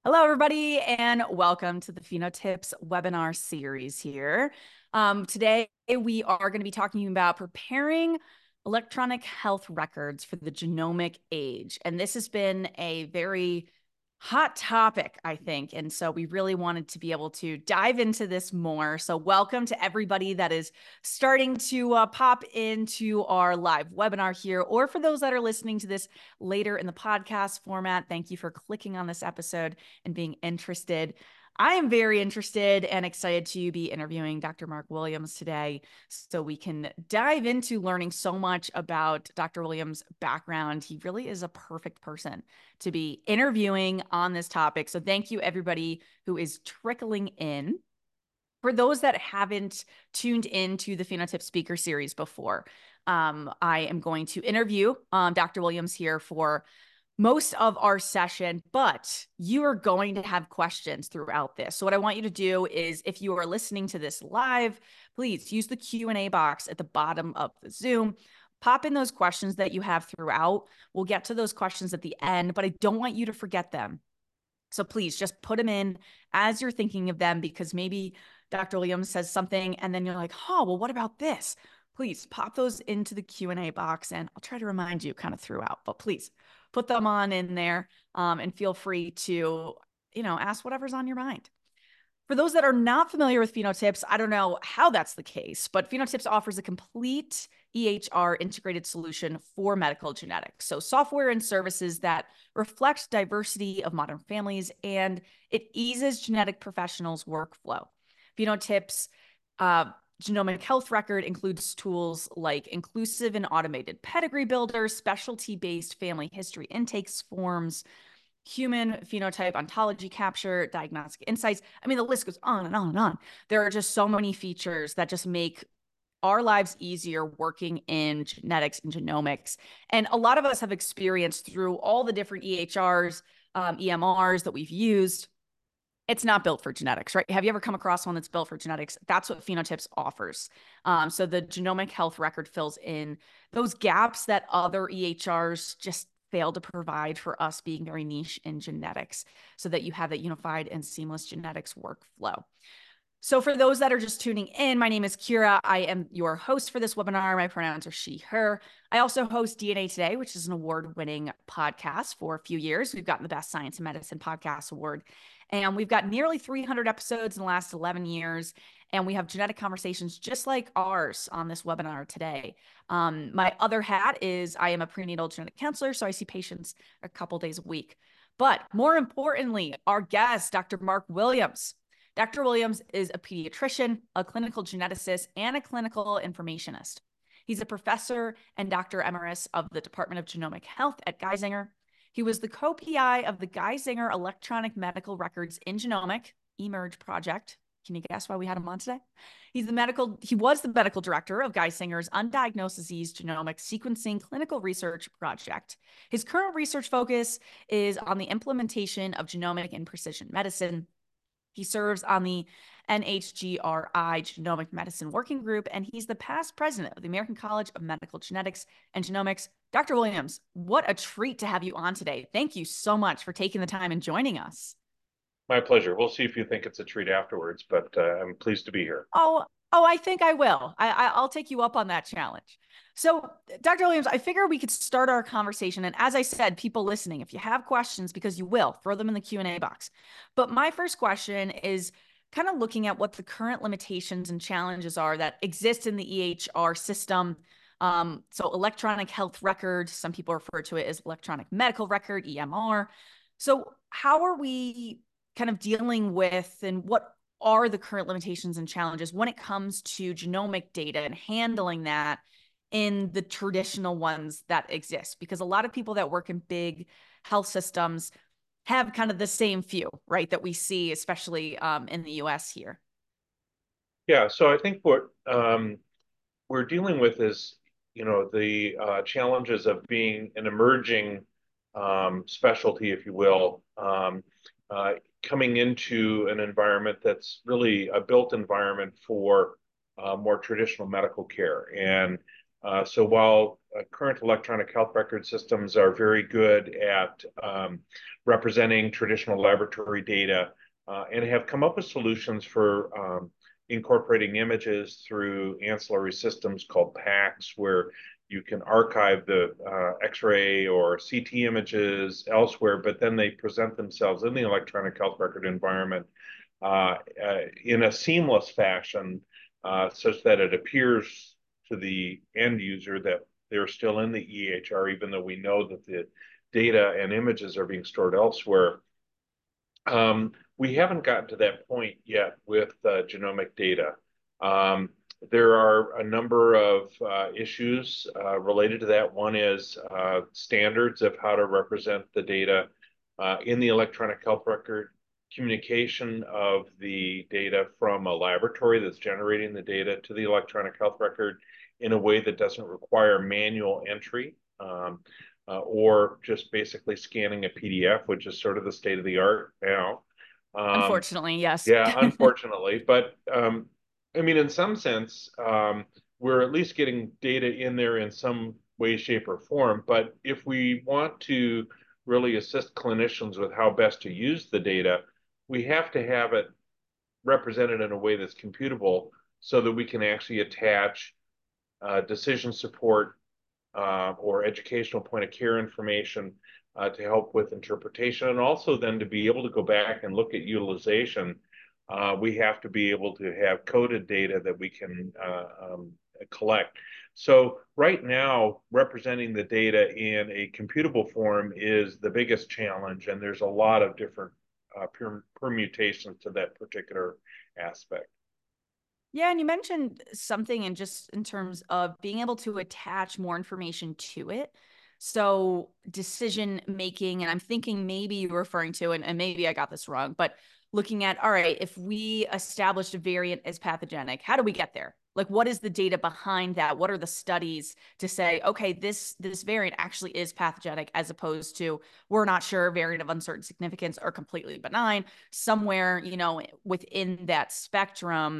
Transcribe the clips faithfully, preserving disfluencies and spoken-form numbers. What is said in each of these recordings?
Hello, everybody, and welcome to the Phenotips webinar series here. Um, today, we are going to be talking about preparing electronic health records for the genomic age. And this has been a very hot topic, I think. And so we really wanted to be able to dive into this more. So welcome to everybody that is starting to uh, pop into our live webinar here, or for those that are listening to this later in the podcast format, thank you for clicking on this episode and being interested. I am very interested and excited to be interviewing Doctor Mark Williams today so we can dive into learning so much about Doctor Williams' background. He really is a perfect person to be interviewing on this topic. So thank you, everybody who is trickling in. For those that haven't tuned into the Phenotyp Speaker Series before, um, I am going to interview um, Doctor Williams here for most of our session, but you are going to have questions throughout this. So what I want you to do is, if you are listening to this live, please use the Q and A box at the bottom of the Zoom. Pop in those questions that you have throughout. We'll get to those questions at the end, but I don't want you to forget them. So please just put them in as you're thinking of them, because maybe Doctor Williams says something and then you're like, oh, well, what about this? Please pop those into the Q and A box and I'll try to remind you kind of throughout, but please put them on in there um, and feel free to, you know, ask whatever's on your mind. For those that are not familiar with Phenotyps, I don't know how that's the case, but Phenotyps offers a complete E H R integrated solution for medical genetics. So software and services that reflect diversity of modern families, and it eases genetic professionals' workflow. Phenotyps uh, genomic health record includes tools like inclusive and automated pedigree builders, specialty-based family history intakes forms, human phenotype ontology capture, diagnostic insights. I mean, the list goes on and on and on. There are just so many features that just make our lives easier working in genetics and genomics. And a lot of us have experienced through all the different E H Rs, um, E M Rs that we've used. It's not built for genetics, right? Have you ever come across one that's built for genetics? That's what Phenotyps offers. Um, so the genomic health record fills in those gaps that other E H Rs just fail to provide, for us being very niche in genetics, so that you have that unified and seamless genetics workflow. So for those that are just tuning in, my name is Kira. I am your host for this webinar. My pronouns are she, her. I also host D N A Today, which is an award-winning podcast for a few years. We've gotten the Best Science and Medicine Podcast Award. And we've got nearly three hundred episodes in the last eleven years. And we have genetic conversations just like ours on this webinar today. Um, my other hat is I am a prenatal genetic counselor, so I see patients a couple days a week. But more importantly, our guest, Doctor Mark Williams. Doctor Williams is a pediatrician, a clinical geneticist, and a clinical informationist. He's a professor and doctor emeritus of the Department of Genomic Health at Geisinger. He was the co-P I of the Geisinger Electronic Medical Records in Genomic eMERGE project. Can you guess why we had him on today? He's the medical, he was the medical director of Geisinger's Undiagnosed Disease Genomic Sequencing Clinical Research Project. His current research focus is on the implementation of genomic and precision medicine. He serves on the N H G R I Genomic Medicine Working Group, and he's the past president of the American College of Medical Genetics and Genomics. Doctor Williams, what a treat to have you on today. Thank you so much for taking the time and joining us. My pleasure. We'll see if you think it's a treat afterwards, but uh, I'm pleased to be here. Oh, oh, I think I will. I, I, I'll take you up on that challenge. So, Doctor Williams, I figure we could start our conversation. And as I said, people listening, if you have questions, because you will, throw them in the Q and A box. But my first question is kind of looking at what the current limitations and challenges are that exist in the E H R system. Um, so electronic health record, some people refer to it as electronic medical record, E M R. So how are we kind of dealing with, and what are the current limitations and challenges when it comes to genomic data and handling that in the traditional ones that exist? Because a lot of people that work in big health systems have kind of the same few, right, that we see, especially um, in the U S here. Yeah, so I think what um, we're dealing with is, you know, the uh, challenges of being an emerging um, specialty, if you will, um, uh, coming into an environment that's really a built environment for uh, more traditional medical care. And uh, so while uh, current electronic health record systems are very good at um, representing traditional laboratory data uh, and have come up with solutions for um, incorporating images through ancillary systems called PACS, where you can archive the uh, X-ray or C T images elsewhere, but then they present themselves in the electronic health record environment uh, uh, in a seamless fashion, uh, such that it appears to the end user that they're still in the E H R, even though we know that the data and images are being stored elsewhere. Um, we haven't gotten to that point yet with uh, genomic data. Um, there are a number of uh, issues uh, related to that. One is uh, standards of how to represent the data uh, in the electronic health record, communication of the data from a laboratory that's generating the data to the electronic health record in a way that doesn't require manual entry. Um, uh, or just basically scanning a P D F, which is sort of the state of the art now. Um, Unfortunately, yes. yeah, unfortunately, but um, I mean, in some sense, um, we're at least getting data in there in some way, shape, or form. But if we want to really assist clinicians with how best to use the data, we have to have it represented in a way that's computable so that we can actually attach uh, decision support uh, or educational point of care information uh, to help with interpretation. And also then to be able to go back and look at utilization, uh, we have to be able to have coded data that we can uh, um, collect. So right now, representing the data in a computable form is the biggest challenge, and there's a lot of different uh, permutations to that particular aspect. Yeah, and you mentioned something in just in terms of being able to attach more information to it. So decision making, and I'm thinking maybe you're referring to, and, and maybe I got this wrong, but looking at, all right, if we established a variant as pathogenic, how do we get there? Like, what is the data behind that? What are the studies to say, okay, this this variant actually is pathogenic, as opposed to we're not sure, variant of uncertain significance or completely benign, somewhere, you know, within that spectrum.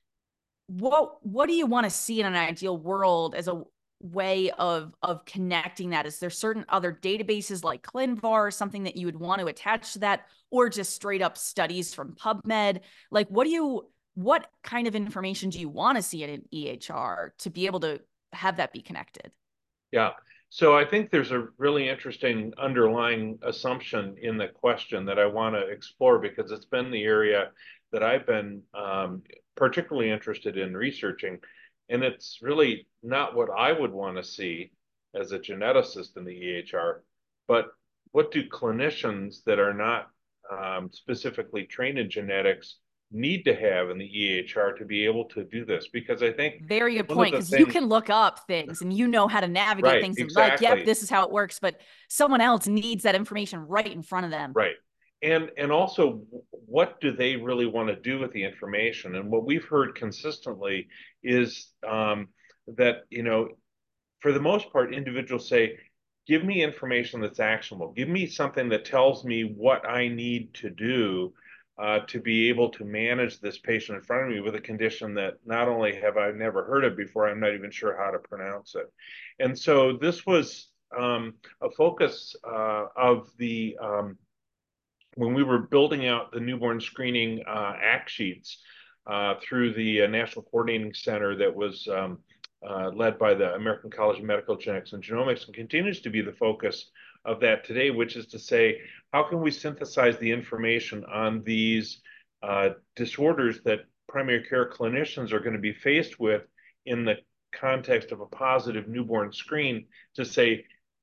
What what do you want to see in an ideal world as a way of of connecting that? Is there certain other databases like ClinVar or something that you would want to attach to that, or just straight up studies from PubMed? Like, what do you what kind of information do you want to see in an E H R to be able to have that be connected? Yeah. So I think there's a really interesting underlying assumption in the question that I want to explore because it's been the area that I've been um, particularly interested in researching. And it's really not what I would want to see as a geneticist in the E H R, but what do clinicians that are not um, specifically trained in genetics need to have in the E H R to be able to do this? Because I think Very good one of point, the because you things, can look up things and you know how to navigate right, things and like, yep, exactly. this is how it works, but someone else needs that information right in front of them. Right. And and also what do they really want to do with the information? And what we've heard consistently is um, that, you know, for the most part, individuals say, give me information that's actionable. Give me something that tells me what I need to do uh, to be able to manage this patient in front of me with a condition that not only have I never heard of before, I'm not even sure how to pronounce it. And so this was um, a focus uh, of the um, when we were building out the newborn screening uh, act sheets uh, through the uh, National Coordinating Center that was um, uh, led by the American College of Medical Genetics and Genomics, and continues to be the focus of that today, which is to say, how can we synthesize the information on these uh, disorders that primary care clinicians are going to be faced with in the context of a positive newborn screen to say,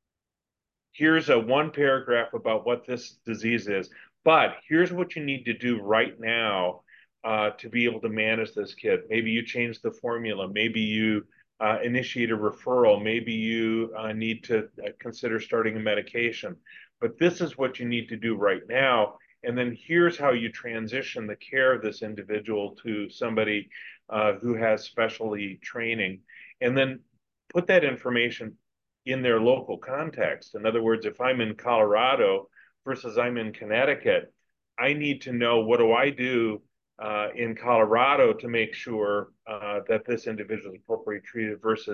here's a one paragraph about what this disease is, but here's what you need to do right now uh, to be able to manage this kid. Maybe you change the formula. Maybe you uh, initiate a referral. Maybe you uh, need to uh, consider starting a medication. But this is what you need to do right now. And then here's how you transition the care of this individual to somebody uh, who has specialty training. And then put that information in their local context. In other words, if I'm in Colorado versus I'm in Connecticut, I need to know what do I do uh, in Colorado to make sure uh, that this individual is appropriately treated versus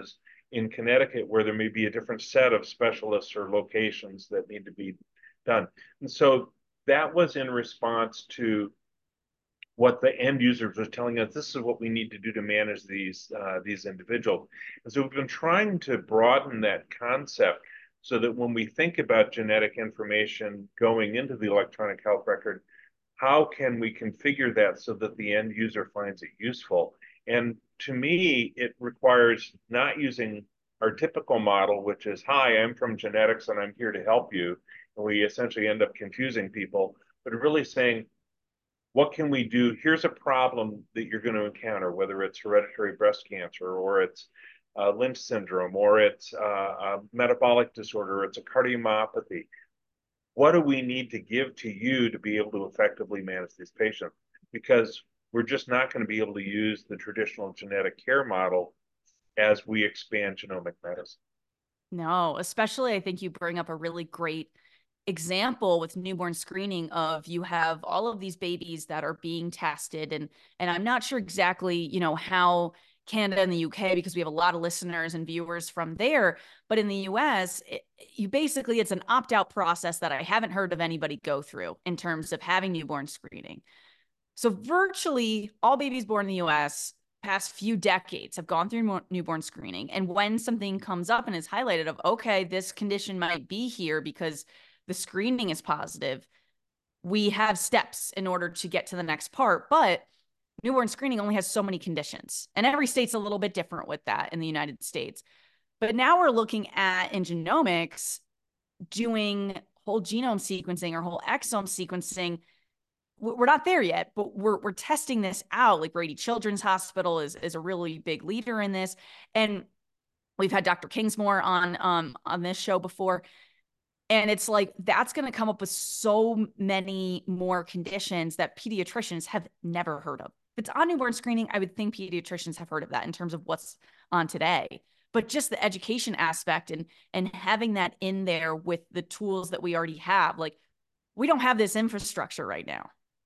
in Connecticut where there may be a different set of specialists or locations that need to be done. And so that was in response to what the end users were telling us. This is what we need to do to manage these uh, these individuals. And so we've been trying to broaden that concept so that when we think about genetic information going into the electronic health record, how can we configure that so that the end user finds it useful? And to me, it requires not using our typical model, which is, hi, I'm from genetics and I'm here to help you. And we essentially end up confusing people, but really saying, what can we do? Here's a problem that you're going to encounter, whether it's hereditary breast cancer or it's uh, Lynch syndrome or it's uh, a metabolic disorder, or it's a cardiomyopathy. What do we need to give to you to be able to effectively manage these patients? Because we're just not going to be able to use the traditional genetic care model as we expand genomic medicine. No, especially I think you bring up a really great example with newborn screening of you have all of these babies that are being tested, and and I'm not sure exactly, you know, how Canada and the U K, because we have a lot of listeners and viewers from there, but in the U S it, you basically, it's an opt-out process that I haven't heard of anybody go through in terms of having newborn screening. So virtually all babies born in the U S past few decades have gone through newborn screening, and when something comes up and is highlighted of, okay, this condition might be here because the screening is positive, we have steps in order to get to the next part. But newborn screening only has so many conditions, and every state's a little bit different with that in the United States. But now we're looking at, in genomics, doing whole genome sequencing or whole exome sequencing. We're not there yet, but we're we're testing this out. Like Brady Children's Hospital is is a really big leader in this, and we've had Doctor Kingsmore on um on this show before. And it's like, that's going to come up with so many more conditions that pediatricians have never heard of. If it's on newborn screening, I would think pediatricians have heard of that in terms of what's on today. But just the education aspect and and having that in there with the tools that we already have, like, we don't have this infrastructure right now.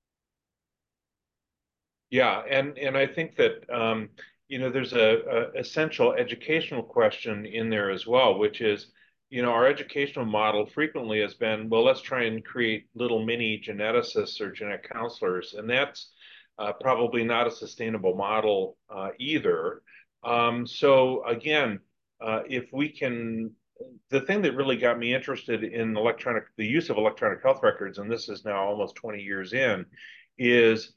Yeah, and and I think that um, you know, there's a, a essential educational question in there as well, which is, you know, our educational model frequently has been, well, let's try and create little mini geneticists or genetic counselors, and that's uh, probably not a sustainable model uh, either. Um, so again, uh, if we can, the thing that really got me interested in electronic, the use of electronic health records, and this is now almost twenty years in, is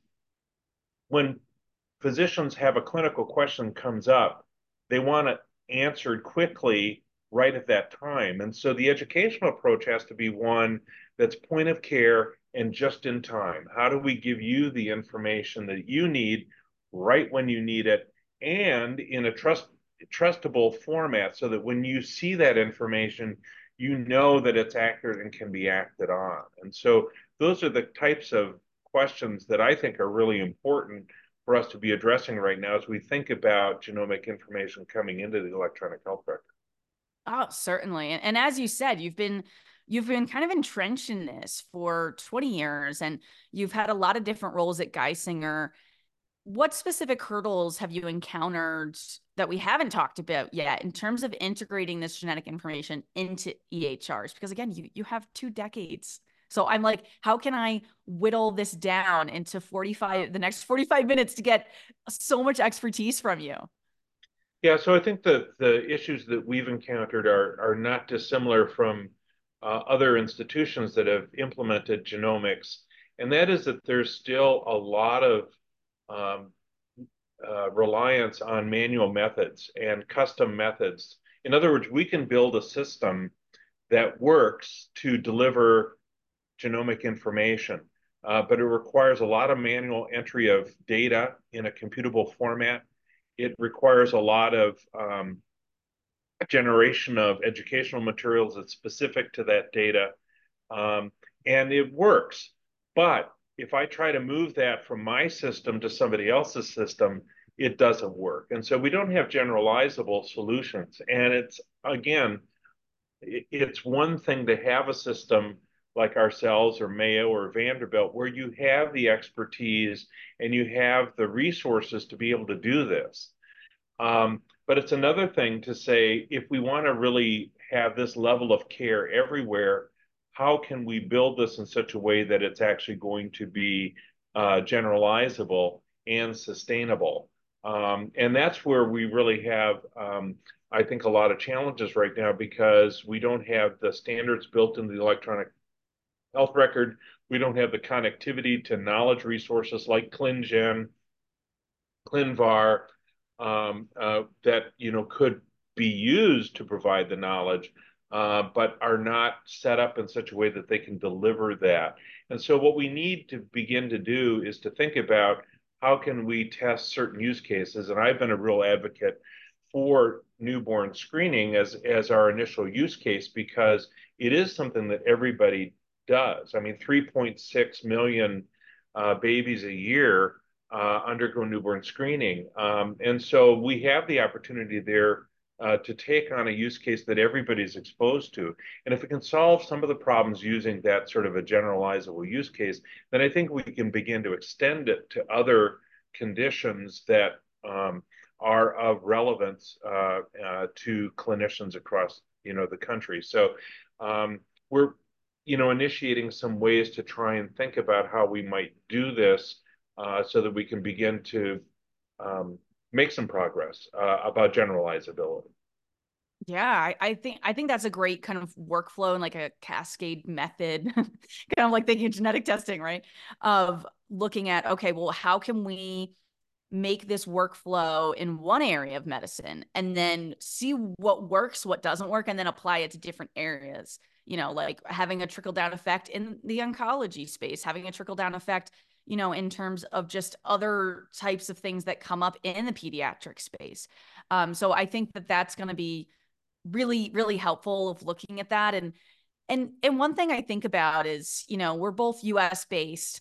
when physicians have a clinical question comes up, they want it answered quickly right at that time. And so the educational approach has to be one that's point of care and just in time. How do we give you the information that you need right when you need it and in a trust trustable format so that when you see that information, you know that it's accurate and can be acted on. And so those are the types of questions that I think are really important for us to be addressing right now as we think about genomic information coming into the electronic health record. Oh, certainly. And, and as you said, you've been you've been kind of entrenched in this for twenty years, and you've had a lot of different roles at Geisinger. What specific hurdles have you encountered that we haven't talked about yet in terms of integrating this genetic information into E H Rs? Because again, you you have two decades. So I'm like, how can I whittle this down into forty-five, the next forty-five minutes to get so much expertise from you? Yeah, so I think that the issues that we've encountered are, are not dissimilar from uh, other institutions that have implemented genomics. And that is that there's still a lot of um, uh, reliance on manual methods and custom methods. In other words, we can build a system that works to deliver genomic information, uh, but it requires a lot of manual entry of data in a computable format. It requires a lot of um, generation of educational materials that's specific to that data, um, and it works. But if I try to move that from my system to somebody else's system, it doesn't work. And so we don't have generalizable solutions. And it's, again, it's one thing to have a system like ourselves or Mayo or Vanderbilt where you have the expertise and you have the resources to be able to do this. Um, But it's another thing to say, if we want to really have this level of care everywhere, how can we build this in such a way that it's actually going to be uh, generalizable and sustainable? Um, and that's where we really have, um, I think, a lot of challenges right now because we don't have the standards built into the electronic health record. We don't have the connectivity to knowledge resources like ClinGen, ClinVar, um, uh, that you know could be used to provide the knowledge, uh, but are not set up in such a way that they can deliver that. And so, what we need to begin to do is to think about how can we test certain use cases. And I've been a real advocate for newborn screening as as our initial use case because it is something that everybody does. I mean, three point six million uh, babies a year uh, undergo newborn screening. Um, and so we have the opportunity there uh, to take on a use case that everybody's exposed to. And if we can solve some of the problems using that sort of a generalizable use case, then I think we can begin to extend it to other conditions that um, are of relevance uh, uh, to clinicians across, you know, the country. So um, we're, you know, initiating some ways to try and think about how we might do this uh, so that we can begin to um, make some progress uh, about generalizability. Yeah, I, I think I think that's a great kind of workflow and like a cascade method, kind of like thinking of genetic testing, right? Of looking at, okay, well, how can we make this workflow in one area of medicine and then see what works, what doesn't work, and then apply it to different areas. You know, like having a trickle down effect in the oncology space, having a trickle down effect, you know, in terms of just other types of things that come up in the pediatric space. Um, so I think that that's going to be really, really helpful of looking at that. And and and one thing I think about is, you know, we're both U S based.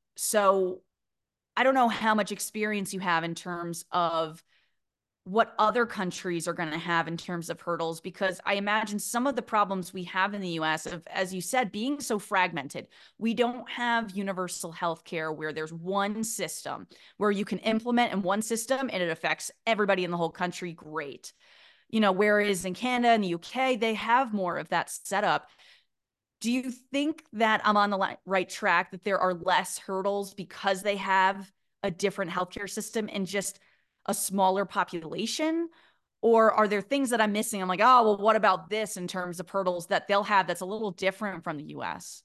So I don't know how much experience you have in terms of what other countries are going to have in terms of hurdles, because I imagine some of the problems we have in the U S of, as you said, being so fragmented. We don't have universal health care where there's one system where you can implement in one system and it affects everybody in the whole country. Great. You know, whereas in Canada and the U K, they have more of that setup. Do you think that I'm on the right track, that there are less hurdles because they have a different healthcare system and just a smaller population? Or are there things that I'm missing? I'm like, oh, well, what about this in terms of hurdles that they'll have that's a little different from the U S?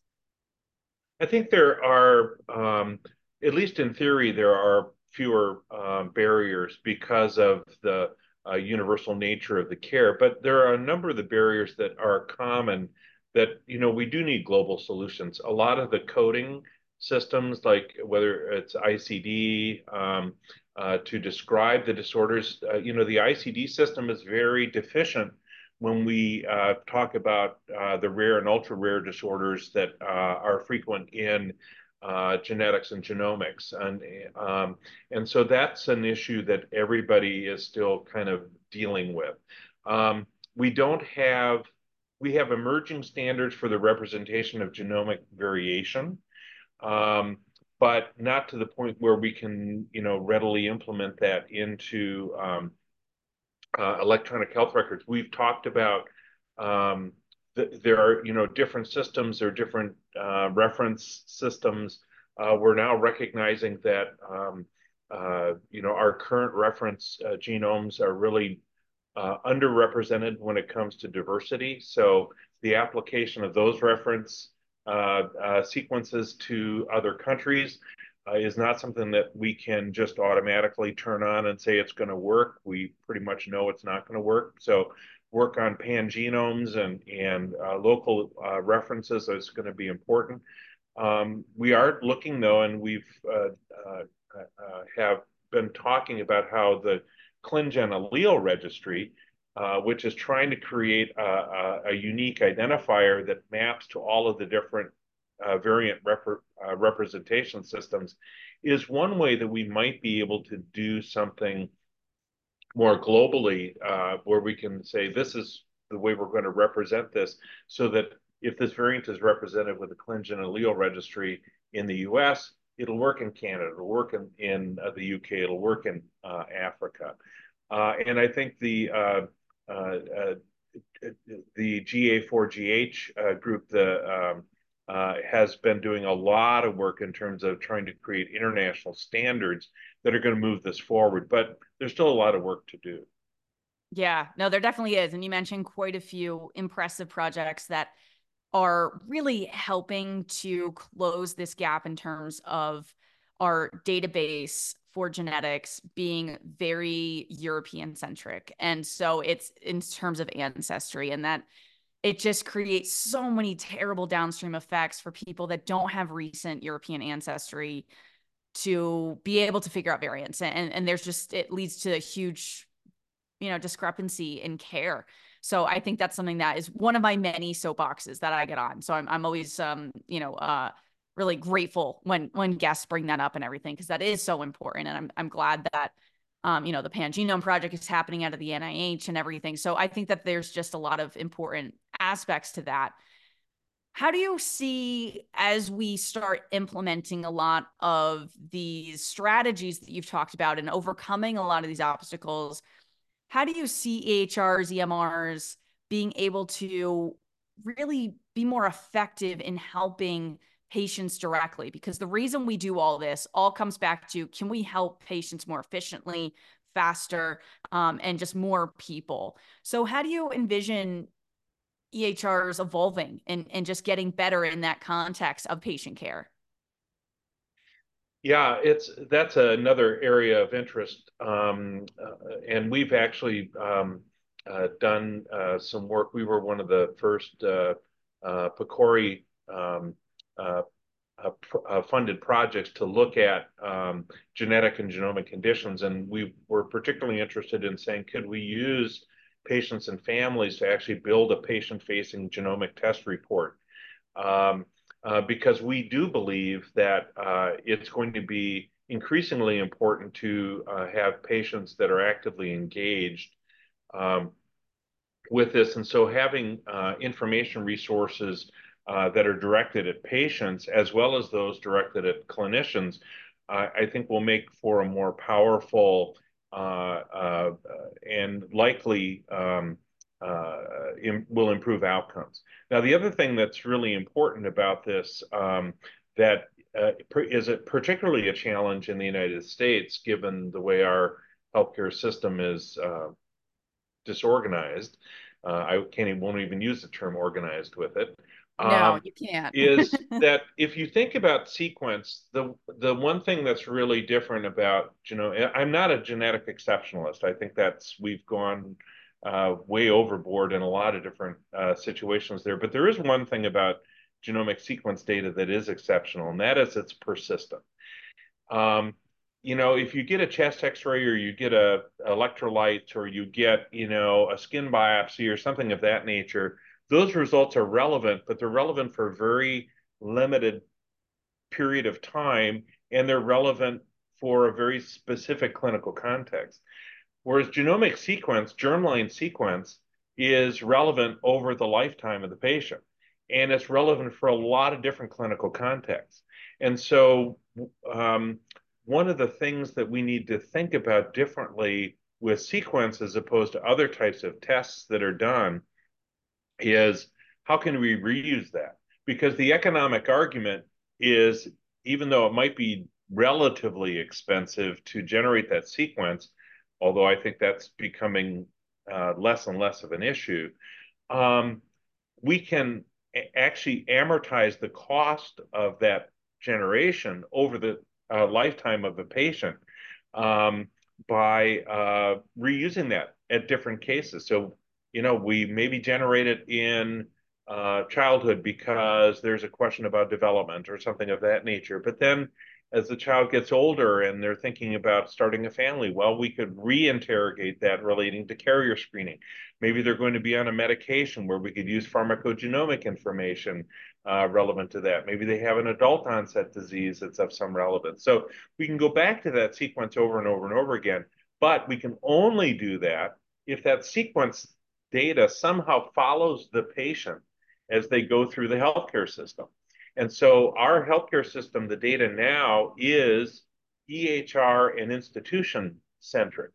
I think there are, um, at least in theory, there are fewer uh, barriers because of the uh, universal nature of the care. But there are a number of the barriers that are common that, you know, we do need global solutions. A lot of the coding systems, like whether it's I C D, um, uh, to describe the disorders, uh, you know, the I C D system is very deficient when we uh, talk about uh, the rare and ultra rare disorders that uh, are frequent in uh, genetics and genomics. And, um, and so that's an issue that everybody is still kind of dealing with. Um, we don't have, we have emerging standards for the representation of genomic variation. Um, but not to the point where we can, you know, readily implement that into um, uh, electronic health records. We've talked about um, th there are, you know, different systems or different uh, reference systems. Uh, we're now recognizing that, um, uh, you know, our current reference uh, genomes are really uh, underrepresented when it comes to diversity. So the application of those reference uh, uh, sequences to other countries uh, is not something that we can just automatically turn on and say it's going to work. We pretty much know it's not going to work. So work on pangenomes and, and uh, local uh, references is going to be important. Um, we are looking though, and we've uh, uh, uh, have been talking about how the ClinGen allele registry, uh, which is trying to create a, a, a, unique identifier that maps to all of the different uh, variant rep uh, representation systems, is one way that we might be able to do something more globally, uh, where we can say this is the way we're going to represent this, so that if this variant is represented with the ClinGen allele registry in the U S, it'll work in Canada, it'll work in, in uh, the U K, it'll work in uh, Africa. Uh, and I think the uh, uh, uh, the G A four G H uh, group the, um, uh, has been doing a lot of work in terms of trying to create international standards that are going to move this forward. But there's still a lot of work to do. Yeah, no, there definitely is. And you mentioned quite a few impressive projects that are really helping to close this gap in terms of our database for genetics being very European centric. And so it's in terms of ancestry, and that it just creates so many terrible downstream effects for people that don't have recent European ancestry to be able to figure out variants. And, and there's just, it leads to a huge, you know, discrepancy in care. So I think that's something that is one of my many soapboxes that I get on. So I'm I'm always um, you know, uh really grateful when when guests bring that up and everything, because that is so important. And I'm I'm glad that um, you know, the Pangenome Project is happening out of the N I H and everything. So I think that there's just a lot of important aspects to that. How do you see, as we start implementing a lot of these strategies that you've talked about and overcoming a lot of these obstacles, how do you see E H Rs, E M Rs being able to really be more effective in helping patients directly? Because the reason we do all this all comes back to, can we help patients more efficiently, faster, um, and just more people? So how do you envision E H Rs evolving and, and just getting better in that context of patient care? Yeah, it's that's another area of interest, um, uh, and we've actually um, uh, done uh, some work. We were one of the first uh, uh, PCORI um, uh, uh, uh, funded projects to look at um, genetic and genomic conditions, and we were particularly interested in saying, could we use patients and families to actually build a patient-facing genomic test report? Um, uh, because we do believe that uh, it's going to be increasingly important to uh, have patients that are actively engaged um, with this. And so having uh, information resources uh, that are directed at patients as well as those directed at clinicians, uh, I think will make for a more powerful uh, uh, and likely um, uh, im will improve outcomes. Now, the other thing that's really important about this um, that uh, is a, particularly a challenge in the United States, given the way our healthcare system is uh, disorganized. Uh, I can't even, won't even use the term organized with it. No, Um, you can't. is that if you think about sequence, the the one thing that's really different about genome, I'm not a genetic exceptionalist. I think that's we've gone uh, way overboard in a lot of different uh, situations there. But there is one thing about genomic sequence data that is exceptional, and that is it's persistent. Um, you know, if you get a chest X-ray or you get a electrolytes or you get, you know, a skin biopsy or something of that nature, those results are relevant, but they're relevant for a very limited period of time, and they're relevant for a very specific clinical context. Whereas genomic sequence, germline sequence, is relevant over the lifetime of the patient, and it's relevant for a lot of different clinical contexts. And so, um, one of the things that we need to think about differently with sequence as opposed to other types of tests that are done is how can we reuse that? Because the economic argument is, even though it might be relatively expensive to generate that sequence, although I think that's becoming uh, less and less of an issue, um, we can actually amortize the cost of that generation over the uh, lifetime of the patient um, by uh, reusing that at different cases. So, you know, we maybe generate it in uh, childhood because there's a question about development or something of that nature. But then as the child gets older and they're thinking about starting a family, well, we could re-interrogate that relating to carrier screening. Maybe they're going to be on a medication where we could use pharmacogenomic information uh, relevant to that. Maybe they have an adult onset disease that's of some relevance. So we can go back to that sequence over and over and over again, but we can only do that if that sequence data somehow follows the patient as they go through the healthcare system. And so our healthcare system, the data now is E H R and institution centric.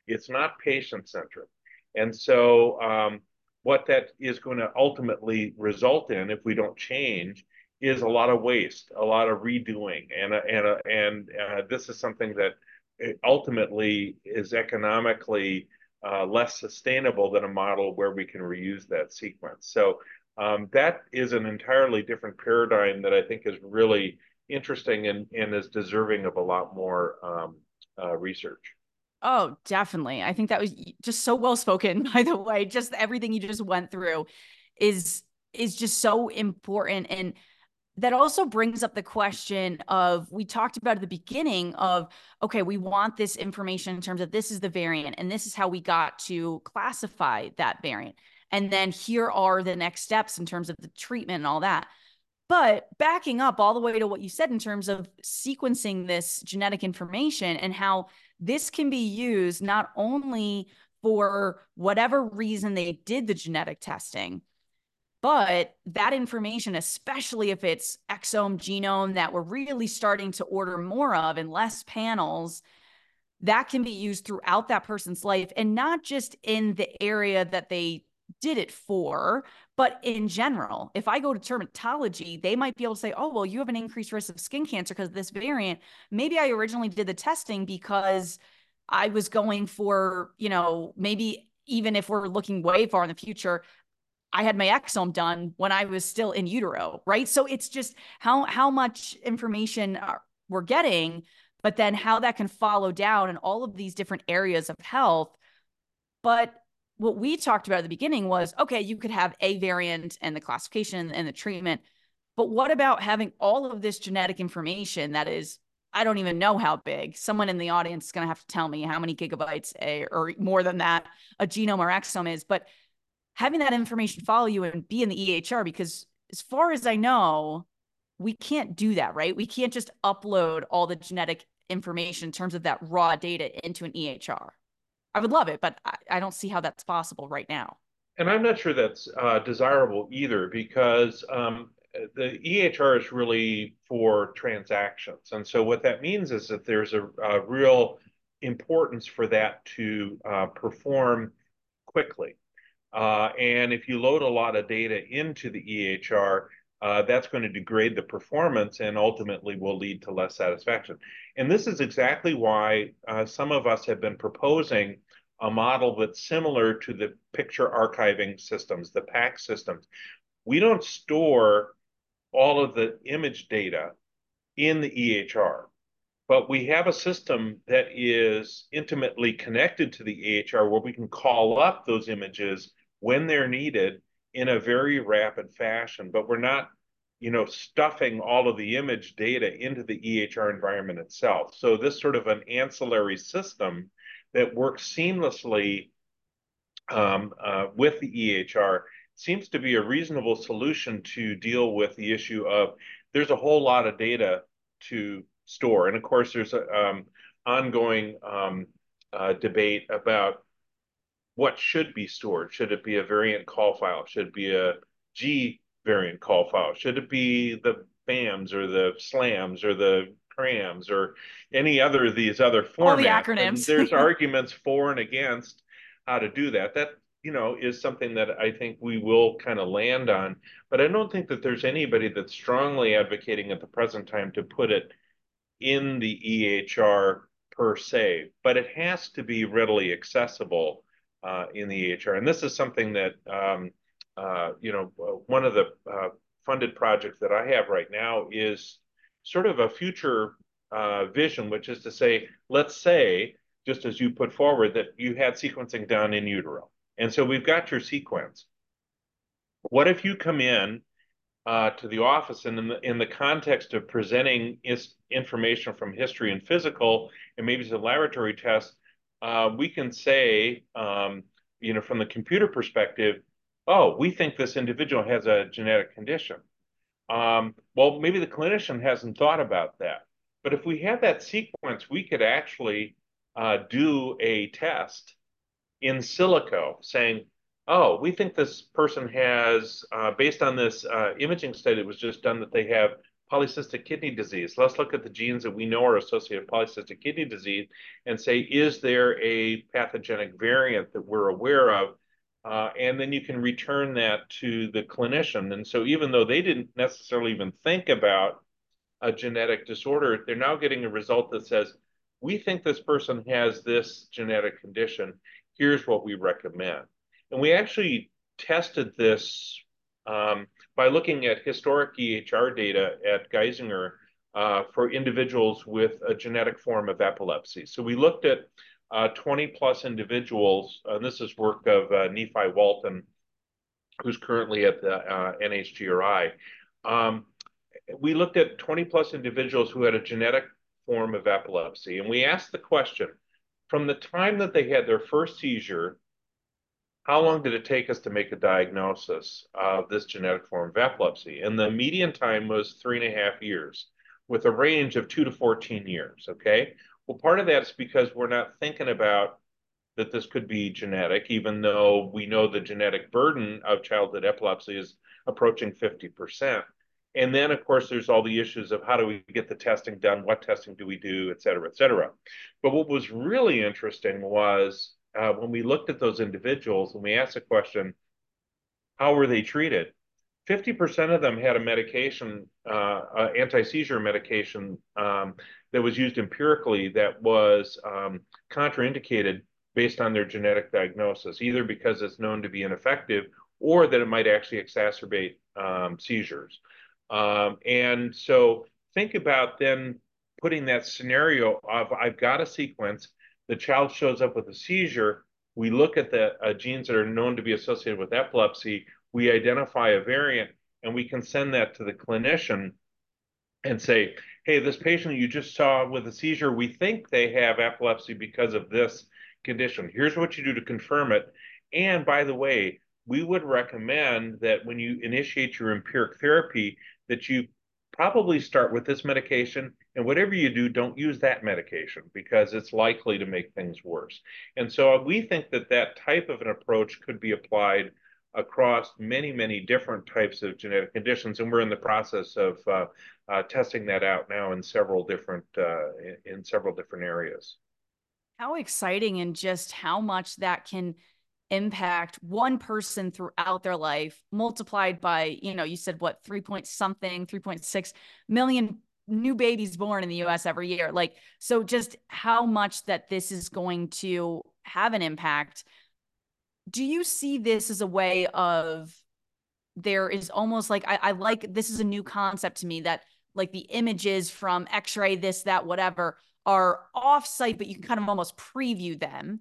It's not patient-centric. And so um, what that is going to ultimately result in, if we don't change, is a lot of waste, a lot of redoing, and and and uh, this is something that ultimately is economically uh, less sustainable than a model where we can reuse that sequence. So um, that is an entirely different paradigm that I think is really interesting and, and is deserving of a lot more um, uh, research. Oh, definitely. I think that was just so well spoken, by the way. Just everything you just went through is is just so important. And that also brings up the question of, we talked about at the beginning of, okay, we want this information in terms of this is the variant and this is how we got to classify that variant. And then here are the next steps in terms of the treatment and all that. But backing up all the way to what you said in terms of sequencing this genetic information and how this can be used not only for whatever reason they did the genetic testing, but that information, especially if it's exome, genome that we're really starting to order more of and less panels, that can be used throughout that person's life, and not just in the area that they did it for, but in general. If I go to dermatology, they might be able to say, oh, well, you have an increased risk of skin cancer because of this variant. Maybe I originally did the testing because I was going for, you know, maybe even if we're looking way far in the future, I had my exome done when I was still in utero, right? So it's just how how much information are, we're getting, but then how that can follow down in all of these different areas of health. But what we talked about at the beginning was, okay, you could have a variant and the classification and the treatment, but what about having all of this genetic information that is, I don't even know how big. Someone in the audience is going to have to tell me how many gigabytes a, or more than that, a genome or exome is. But having that information follow you and be in the E H R, because as far as I know, we can't do that, right? We can't just upload all the genetic information in terms of that raw data into an E H R. I would love it, but I, I don't see how that's possible right now. And I'm not sure that's uh, desirable either, because um, the E H R is really for transactions. And so what that means is that there's a, a real importance for that to uh, perform quickly. Uh, and if you load a lot of data into the E H R, uh, that's going to degrade the performance and ultimately will lead to less satisfaction. And this is exactly why uh, some of us have been proposing a model that's similar to the picture archiving systems, the PACS systems. We don't store all of the image data in the E H R, but we have a system that is intimately connected to the E H R where we can call up those images when they're needed in a very rapid fashion, but we're not, you know, stuffing all of the image data into the E H R environment itself. So this sort of an ancillary system that works seamlessly um, uh, with the E H R seems to be a reasonable solution to deal with the issue of there's a whole lot of data to store. And of course, there's an um, ongoing um, uh, debate about what should be stored. Should it be a variant call file? Should it be a G variant call file? Should it be the BAMs or the SLAMs or the CRAMs or any other of these other All the formats? And acronyms. there's arguments for and against how to do that. That, you know, is something that I think we will kind of land on. But I don't think that there's anybody that's strongly advocating at the present time to put it in the E H R per se, but it has to be readily accessible uh, in the E H R. And this is something that, um, uh, you know, one of the uh, funded projects that I have right now is sort of a future uh, vision, which is to say, let's say, just as you put forward, that you had sequencing done in utero. And so we've got your sequence. What if you come in uh, to the office, and in the in the context of presenting is information from history and physical, and maybe some laboratory tests, uh, we can say, um, you know, from the computer perspective, oh, we think this individual has a genetic condition. Um, well, maybe the clinician hasn't thought about that, but if we had that sequence, we could actually uh, do a test in silico saying, oh, we think this person has, uh, based on this uh, imaging study that was just done, that they have polycystic kidney disease. Let's look at the genes that we know are associated with polycystic kidney disease and say, is there a pathogenic variant that we're aware of? Uh, and then you can return that to the clinician. And so even though they didn't necessarily even think about a genetic disorder, they're now getting a result that says, we think this person has this genetic condition. Here's what we recommend. And we actually tested this um, by looking at historic E H R data at Geisinger uh, for individuals with a genetic form of epilepsy. So we looked at uh, twenty plus individuals, and this is work of uh, Nephi Walton, who's currently at the uh, N H G R I. Um, we looked at twenty plus individuals who had a genetic form of epilepsy, and we asked the question, from the time that they had their first seizure, how long did it take us to make a diagnosis of this genetic form of epilepsy? And the median time was three and a half years, with a range of two to fourteen years, okay? Well, part of that is because we're not thinking about that this could be genetic, even though we know the genetic burden of childhood epilepsy is approaching fifty percent. And then, of course, there's all the issues of how do we get the testing done, what testing do we do, et cetera, et cetera. But what was really interesting was uh, when we looked at those individuals and we asked the question, how were they treated? fifty percent of them had a medication, uh, uh, anti-seizure medication um, that was used empirically that was um, contraindicated based on their genetic diagnosis, either because it's known to be ineffective or that it might actually exacerbate um, seizures. Um, and so think about then putting that scenario of I've got a sequence, the child shows up with a seizure, we look at the uh, genes that are known to be associated with epilepsy, we identify a variant, and we can send that to the clinician and say, hey, this patient you just saw with a seizure, we think they have epilepsy because of this condition. Here's what you do to confirm it. And by the way, we would recommend that when you initiate your empiric therapy, that you probably start with this medication, and whatever you do, don't use that medication because it's likely to make things worse. And so we think that that type of an approach could be applied across many, many different types of genetic conditions, and we're in the process of uh, uh, testing that out now in several different uh, in, in several different areas. How exciting, and just how much that can impact one person throughout their life, multiplied by, you know, you said what, three point something, three point six million new babies born in the U S every year. Like, so just how much that this is going to have an impact. Do you see this as a way of, there is almost like, I, I like, this is a new concept to me, that like the images from x-ray, this, that, whatever, are off-site, but you can kind of almost preview them.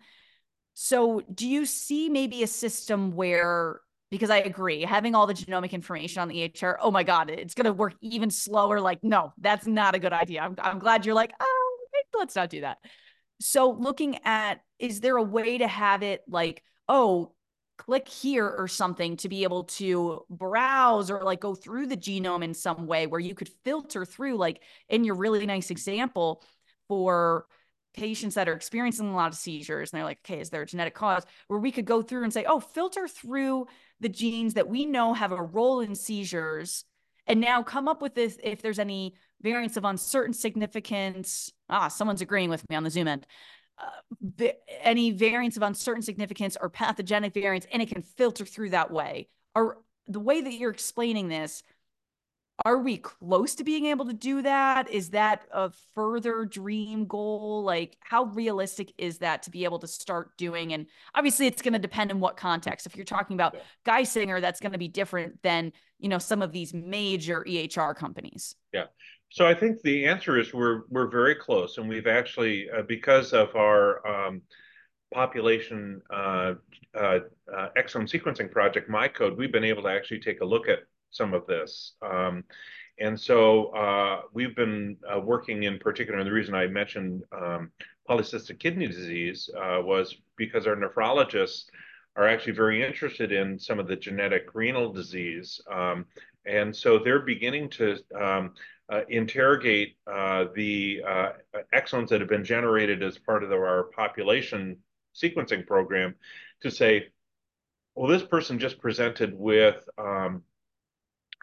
So do you see maybe a system where, because I agree, having all the genomic information on the E H R, oh my God, it's going to work even slower. Like, no, that's not a good idea. I'm, I'm glad you're like, oh, let's not do that. So looking at, is there a way to have it like, oh, click here or something to be able to browse or like go through the genome in some way where you could filter through, like in your really nice example for patients that are experiencing a lot of seizures, and they're like, okay, is there a genetic cause, where we could go through and say, oh, filter through the genes that we know have a role in seizures, and now come up with this, if there's any variants of uncertain significance. Ah, someone's agreeing with me on the Zoom end. Uh, any variants of uncertain significance or pathogenic variants, and it can filter through that way. Or the way that you're explaining this, are we close to being able to do that? Is that a further dream goal? Like, how realistic is that to be able to start doing? And obviously it's going to depend on what context. If you're talking about yeah. Geisinger, that's going to be different than, you know, some of these major E H R companies. Yeah. So I think the answer is we're we're very close, and we've actually uh, because of our um, population uh, uh, uh, exome sequencing project, MyCode, we've been able to actually take a look at some of this. Um, and so uh, we've been uh, working in particular, and the reason I mentioned um, polycystic kidney disease uh, was because our nephrologists are actually very interested in some of the genetic renal disease. Um, and so they're beginning to um, uh, interrogate uh, the uh, exomes that have been generated as part of our population sequencing program to say, well, this person just presented with um,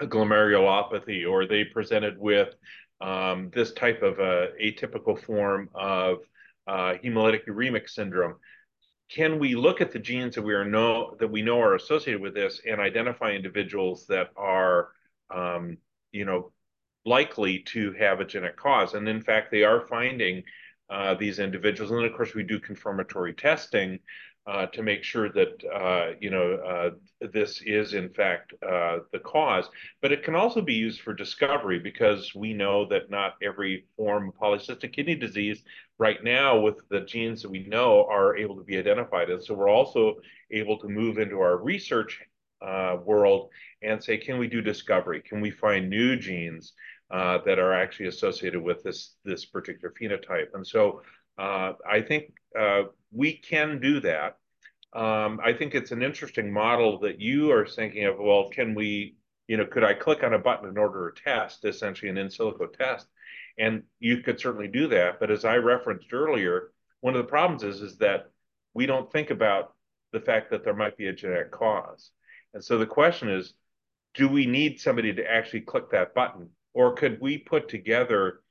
a glomerulopathy, or they presented with um, this type of uh, atypical form of uh, hemolytic uremic syndrome. Can we look at the genes that we are know that we know are associated with this and identify individuals that are, um, you know, likely to have a genetic cause? And in fact, they are finding uh, these individuals. And then, of course, we do confirmatory testing uh, to make sure that, uh, you know, uh, this is in fact uh, the cause. But it can also be used for discovery, because we know that not every form of polycystic kidney disease right now, with the genes that we know, are able to be identified. And so we're also able to move into our research uh, world and say, can we do discovery? Can we find new genes uh, that are actually associated with this, this particular phenotype? And so uh, I think uh, we can do that. Um, I think it's an interesting model that you are thinking of. Well, can we, you know, could I click on a button in order to test, essentially an in silico test? And you could certainly do that. But as I referenced earlier, one of the problems is, is that we don't think about the fact that there might be a genetic cause. And so the question is, do we need somebody to actually click that button? Or could we put together,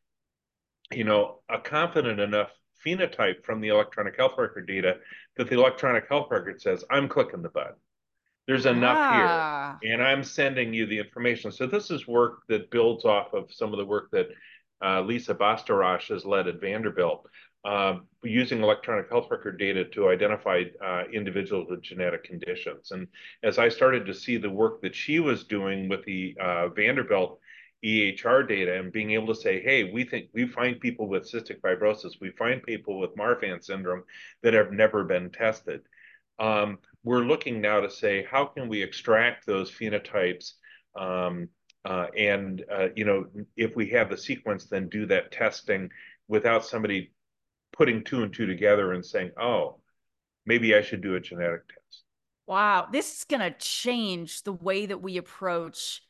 you know, a confident enough phenotype from the electronic health record data that the electronic health record says, I'm clicking the button. There's enough here, Ah, and I'm sending you the information. So this is work that builds off of some of the work that uh, Lisa Bastarache has led at Vanderbilt, uh, using electronic health record data to identify uh, individuals with genetic conditions. And as I started to see the work that she was doing with the uh, Vanderbilt E H R data and being able to say, hey, we think we find people with cystic fibrosis, we find people with Marfan syndrome that have never been tested. Um, we're looking now to say, how can we extract those phenotypes? Um, uh, and, uh, you know, if we have the sequence, then do that testing without somebody putting two and two together and saying, oh, maybe I should do a genetic test. wow. This is going to change the way that we approach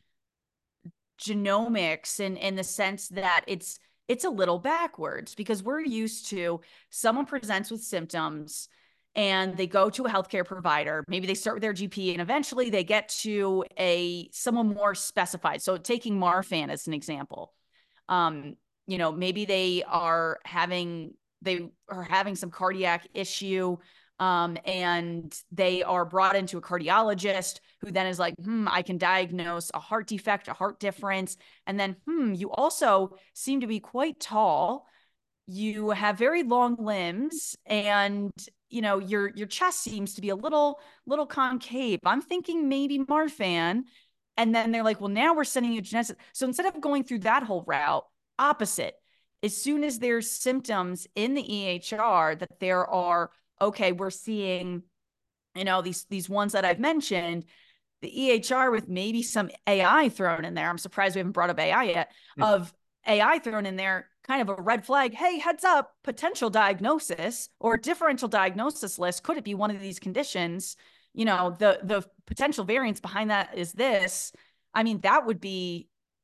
genomics in in the sense that it's it's a little backwards because we're used to someone presents with symptoms and they go to a healthcare provider. Maybe they start with their G P and eventually they get to a someone more specified. So taking Marfan as an example, um, you know, maybe they are having they are having some cardiac issue, um, and they are brought into a cardiologist who then is like, hmm, I can diagnose a heart defect, a heart difference. And then, hmm, you also seem to be quite tall. You have very long limbs and you know your your chest seems to be a little little concave. I'm thinking maybe Marfan. And then they're like, well, now we're sending you genetic. So instead of going through that whole route, opposite. As soon as there's symptoms in the E H R that there are, okay, we're seeing, you know, these these ones that I've mentioned, the E H R with maybe some A I thrown in there. I'm surprised we haven't brought up A I yet, of A I thrown in there, kind of a red flag. Hey, heads up, potential diagnosis or differential diagnosis list. Could it be one of these conditions? You know, the the potential variance behind that is this. I mean, that would be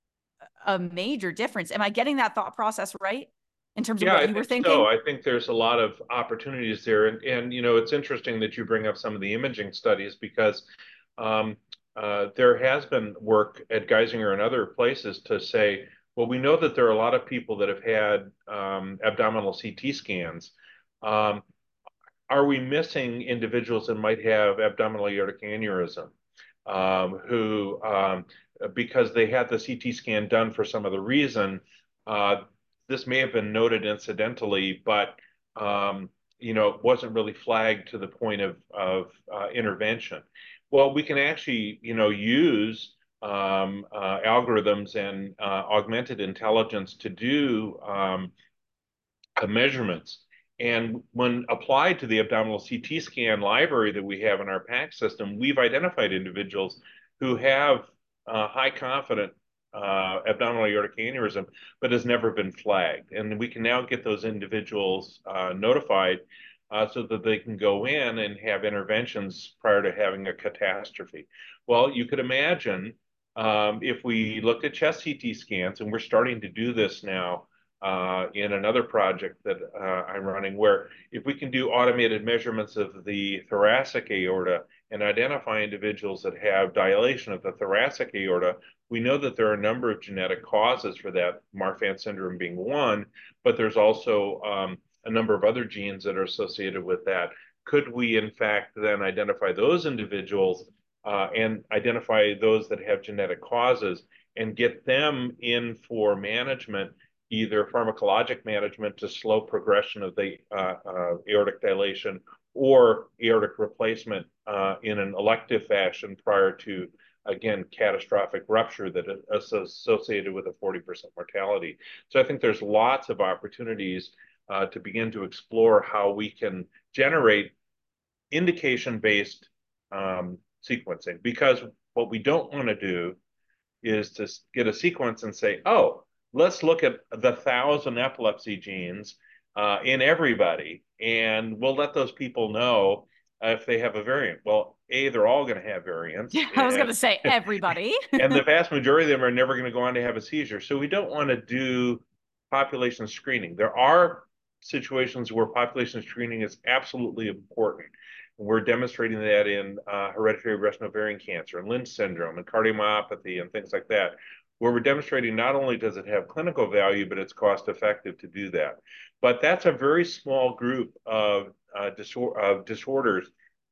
a major difference. Am I getting that thought process right in terms of Yeah, what I you were think so. thinking? I think there's a lot of opportunities there. And, and you know, it's interesting that you bring up some of the imaging studies, because um, uh, there has been work at Geisinger and other places to say, well, we know that there are a lot of people that have had um, abdominal C T scans. Um, are we missing individuals that might have abdominal aortic aneurysm, um, who, um, because they had the C T scan done for some other reason, uh, this may have been noted incidentally, but um, you know, it wasn't really flagged to the point of, of uh, intervention. Well, we can actually, you know, use um, uh, algorithms and uh, augmented intelligence to do um, uh, measurements. And when applied to the abdominal C T scan library that we have in our PACS system, we've identified individuals who have uh, high confident uh, abdominal aortic aneurysm, but has never been flagged. And we can now get those individuals uh, notified uh, so that they can go in and have interventions prior to having a catastrophe. Well, you could imagine um, if we looked at chest C T scans, and we're starting to do this now uh, in another project that uh, I'm running, where if we can do automated measurements of the thoracic aorta and identify individuals that have dilation of the thoracic aorta, we know that there are a number of genetic causes for that, Marfan syndrome being one, but there's also um, a number of other genes that are associated with that. Could we, in fact, then identify those individuals uh, and identify those that have genetic causes and get them in for management, either pharmacologic management to slow progression of the uh, uh, aortic dilation or aortic replacement uh, in an elective fashion prior to, again, catastrophic rupture that is associated with a forty percent mortality. So I think there's lots of opportunities uh, to begin to explore how we can generate indication-based um, sequencing, because what we don't want to do is to get a sequence and say, oh, let's look at the thousand epilepsy genes uh, in everybody, and we'll let those people know uh, if they have a variant. Well, A, they're all going to have variants, Yeah, I was and going to say everybody. and the vast majority of them are never going to go on to have a seizure. So we don't want to do population screening. There are situations where population screening is absolutely important. We're demonstrating that in uh, hereditary breast and ovarian cancer and Lynch syndrome and cardiomyopathy and things like that, where we're demonstrating not only does it have clinical value, but it's cost effective to do that. But that's a very small group of, uh, disor of disorders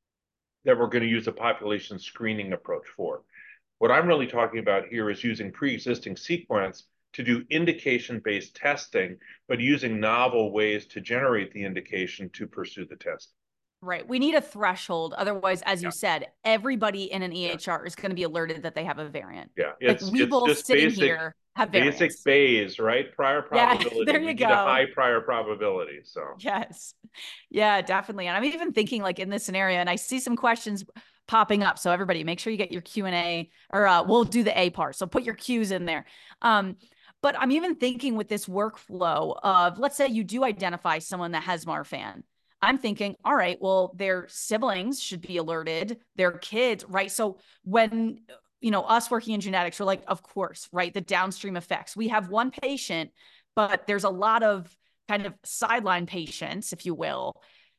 that we're going to use a population screening approach for. What I'm really talking about here is using pre-existing sequence to do indication-based testing, but using novel ways to generate the indication to pursue the test. Right. We need a threshold. Otherwise, as you Yeah. said, everybody in an Yeah. E H R is going to be alerted that they have a variant. Yeah. Like It's we it's both just sitting basic here have basic variants. Bayes, right? Prior Yeah, probability. there We you need a go. high prior probability. So Yes. Yeah, definitely. And I'm even thinking like in this scenario, and I see some questions popping up. So everybody make sure you get your Q and A, or uh, we'll do the A part. So put your Q's in there. Um, but I'm even thinking with this workflow of, let's say you do identify someone that has Marfan. I'm thinking, all right, well, their siblings should be alerted, their kids, right? So when, you know, us working in genetics, we're like, of course, right? The downstream effects. We have one patient, but there's a lot of kind of sideline patients, if you will.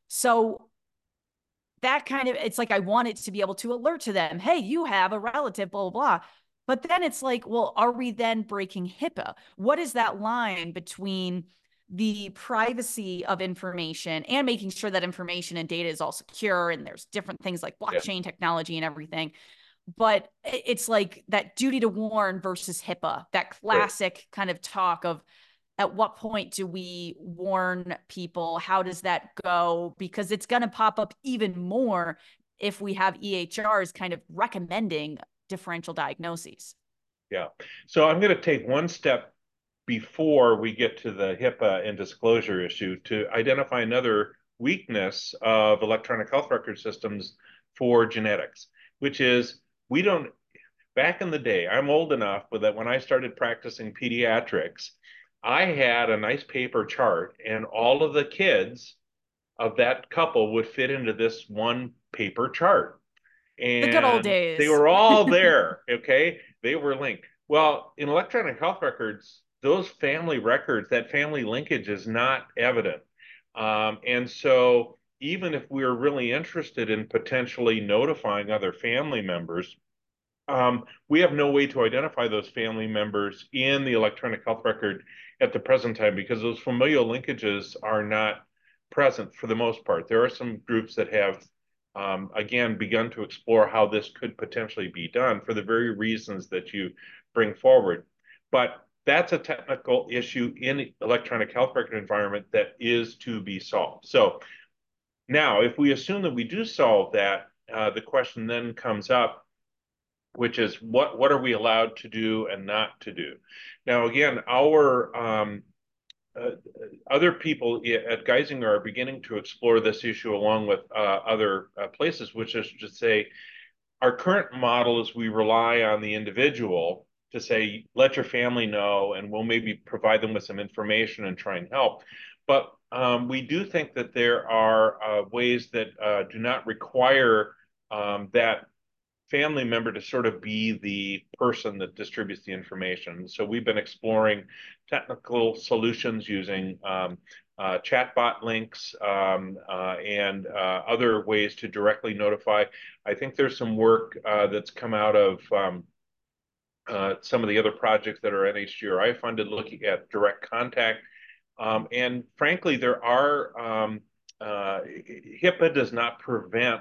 So that kind of, it's like I want it to be able to alert to them, hey, you have a relative, blah, blah, blah. But then it's like, well, are we then breaking HIPAA? What is that line between the privacy of information and making sure that information and data is all secure, and there's different things like yeah, blockchain technology and everything? But it's like that duty to warn versus HIPAA, that right. classic kind of talk of, at what point do we warn people? How does that go? Because it's going to pop up even more if we have E H Rs kind of recommending differential diagnoses. Yeah. So I'm going to take one step before we get to the HIPAA and disclosure issue to identify another weakness of electronic health record systems for genetics, which is we don't, back in the day, I'm old enough but that when I started practicing pediatrics, I had a nice paper chart and all of the kids of that couple would fit into this one paper chart, The good old and they days. were all there. Okay, they were linked. Well, in electronic health records, those family records, that family linkage is not evident. Um, and so even if we're really interested in potentially notifying other family members, um, we have no way to identify those family members in the electronic health record at the present time because those familial linkages are not present for the most part. There are some groups that have, um, again, begun to explore how this could potentially be done for the very reasons that you bring forward. But that's a technical issue in electronic health record environment that is to be solved. So now, if we assume that we do solve that, uh, the question then comes up, which is what what are we allowed to do and not to do? Now, again, our um, uh, other people at Geisinger are beginning to explore this issue along with uh, other uh, places, which is to say, our current model is we rely on the individual to say, let your family know, and we'll maybe provide them with some information and try and help. But um, we do think that there are uh, ways that uh, do not require um, that family member to sort of be the person that distributes the information. So we've been exploring technical solutions using um, uh, chatbot links um, uh, and uh, other ways to directly notify. I think there's some work uh, that's come out of um, uh, some of the other projects that are N H G R I funded looking at direct contact. Um, and frankly, there are, um, uh, HIPAA does not prevent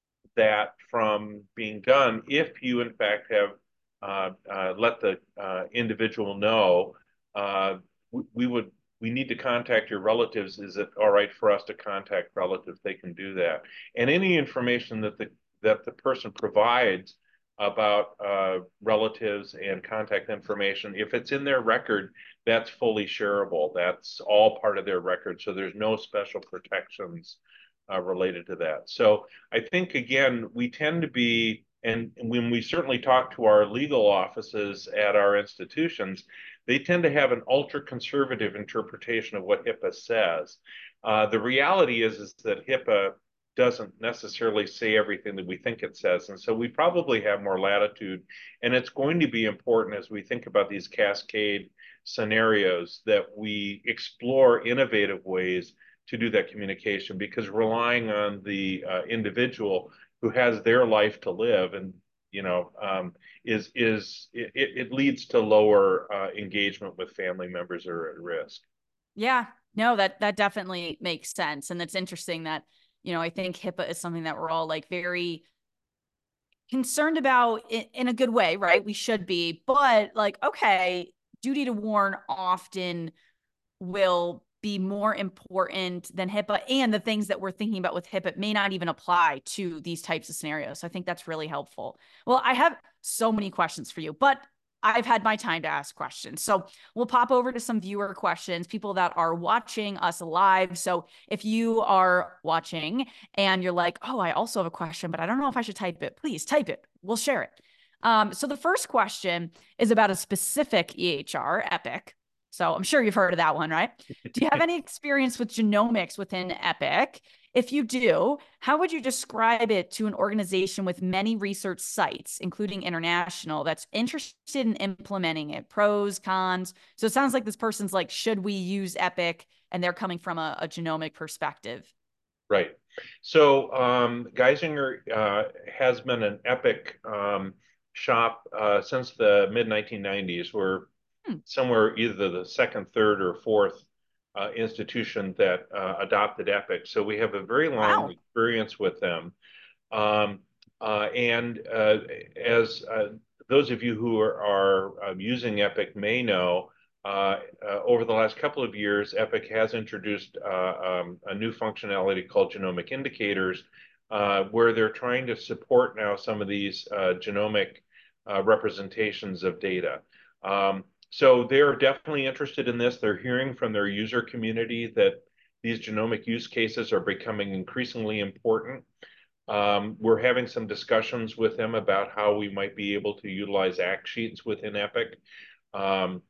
that from being done if you, in fact, have uh, uh, let the uh, individual know uh, we, we would we need to contact your relatives. Is it all right for us to contact relatives? They can do that, and any information that the that the person provides about uh, relatives and contact information, if it's in their record, that's fully shareable. That's all part of their record, so there's no special protections uh, related to that. So I think, again, we tend to be, and when we certainly talk to our legal offices at our institutions, they tend to have an ultra conservative interpretation of what HIPAA says. Uh, the reality is, is that HIPAA doesn't necessarily say everything that we think it says. And so we probably have more latitude. And it's going to be important as we think about these cascade scenarios that we explore innovative ways to do that communication, because relying on the uh, individual who has their life to live and you know um, is is it, it leads to lower uh, engagement with family members who are at risk. Yeah, no, that that definitely makes sense. And it's interesting that, you know, I think HIPAA is something that we're all like very concerned about in, in a good way, right? We should be, but like, okay, duty to warn often will be more important than HIPAA, and the things that we're thinking about with HIPAA may not even apply to these types of scenarios. So I think that's really helpful. Well, I have so many questions for you, but I've had my time to ask questions. So we'll pop over to some viewer questions, people that are watching us live. So if you are watching and you're like, oh, I also have a question, but I don't know if I should type it, please type it. We'll share it. Um, so the first question is about a specific E H R, Epic. So I'm sure you've heard of that one, right? Do you have any experience with genomics within Epic? If you do, how would you describe it to an organization with many research sites, including international, that's interested in implementing it? Pros, cons. So it sounds like this person's like, should we use Epic? And they're coming from a, a genomic perspective. Right. So um, Geisinger uh, has been an Epic um, shop uh, since the mid nineteen nineties. We're Hmm. somewhere either the second, third, or fourth uh, institution that uh, adopted Epic. So we have a very long Wow. experience with them. Um, uh, and uh, as uh, those of you who are, are um, using Epic may know, uh, uh, over the last couple of years, Epic has introduced uh, um, a new functionality called genomic indicators, uh, where they're trying to support now some of these uh, genomic uh, representations of data. Um, so they're definitely interested in this. They're hearing from their user community that these genomic use cases are becoming increasingly important. Um, we're having some discussions with them about how we might be able to utilize act sheets within Epic. Um,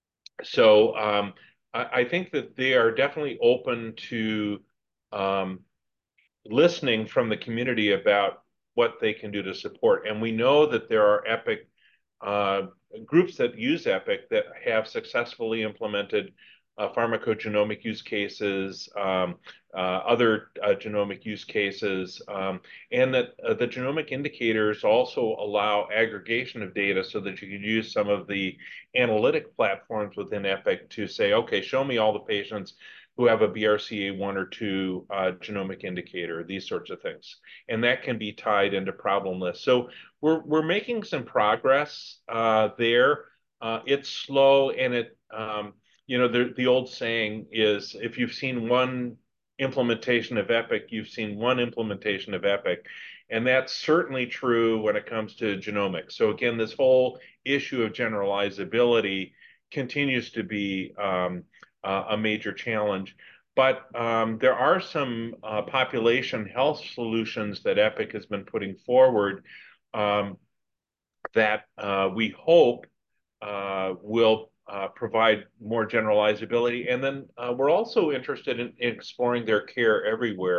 so um, I, I, think that they are definitely open to um, listening from the community about what they can do to support. And we know that there are Epic uh, groups that use Epic that have successfully implemented uh, pharmacogenomic use cases, um, uh, other uh, genomic use cases, um, and that uh, the genomic indicators also allow aggregation of data so that you can use some of the analytic platforms within Epic to say, okay, show me all the patients who have a B R C A one or two uh, genomic indicator, these sorts of things. And that can be tied into problem lists. So we're, we're making some progress uh, there. Uh, it's slow, and it, um, you know, the, the old saying is, if you've seen one implementation of Epic, you've seen one implementation of Epic. And that's certainly true when it comes to genomics. So again, this whole issue of generalizability continues to be um, uh, a major challenge. But um, there are some uh, population health solutions that Epic has been putting forward um, that uh, we hope uh, will uh, provide more generalizability. And then uh, we're also interested in, in exploring their care everywhere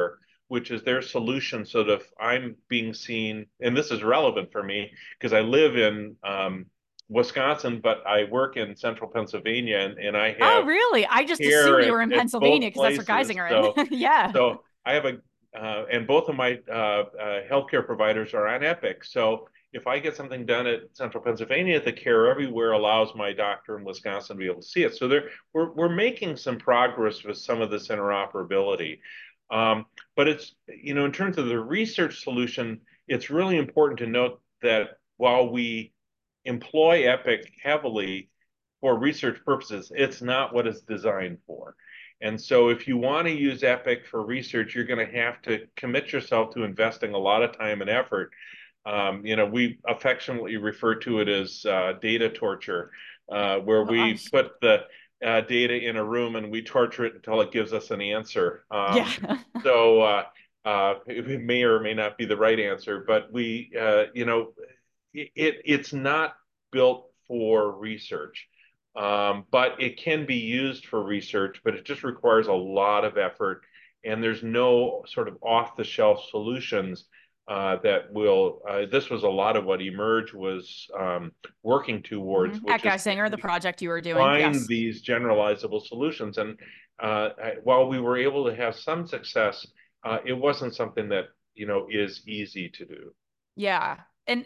which is their solution so that if I'm being seen, and this is relevant for me because I live in um, Wisconsin, but I work in central Pennsylvania, and, and I Oh, have really? I just care assumed you at, were in at Pennsylvania both because that's where places. Geisinger So, in. Yeah. so I have a, uh, and both of my uh, uh, healthcare providers are on Epic. So if I get something done at Central Pennsylvania, the Care Everywhere allows my doctor in Wisconsin to be able to see it. So there, we're we're making some progress with some of this interoperability. Um, but it's, you know, in terms of the research solution, it's really important to note that while we employ Epic heavily for research purposes, it's not what it's designed for. And so if you want to use Epic for research, you're going to have to commit yourself to investing a lot of time and effort. Um, you know, we affectionately refer to it as uh, data torture, uh, where we Gosh. put the uh, data in a room and we torture it until it gives us an answer. Um, Yeah. so uh, uh, it may or may not be the right answer, but we, uh, you know, it, it's not built for research. Um, but it can be used for research, but it just requires a lot of effort. And there's no sort of off-the-shelf solutions uh, that will. Uh, this was a lot of what Emerge was um, working towards, Mhm. At which is Geisinger, the project you were doing. find Yes. these generalizable solutions. And uh, while we were able to have some success, uh, it wasn't something that you know is easy to do. Yeah. And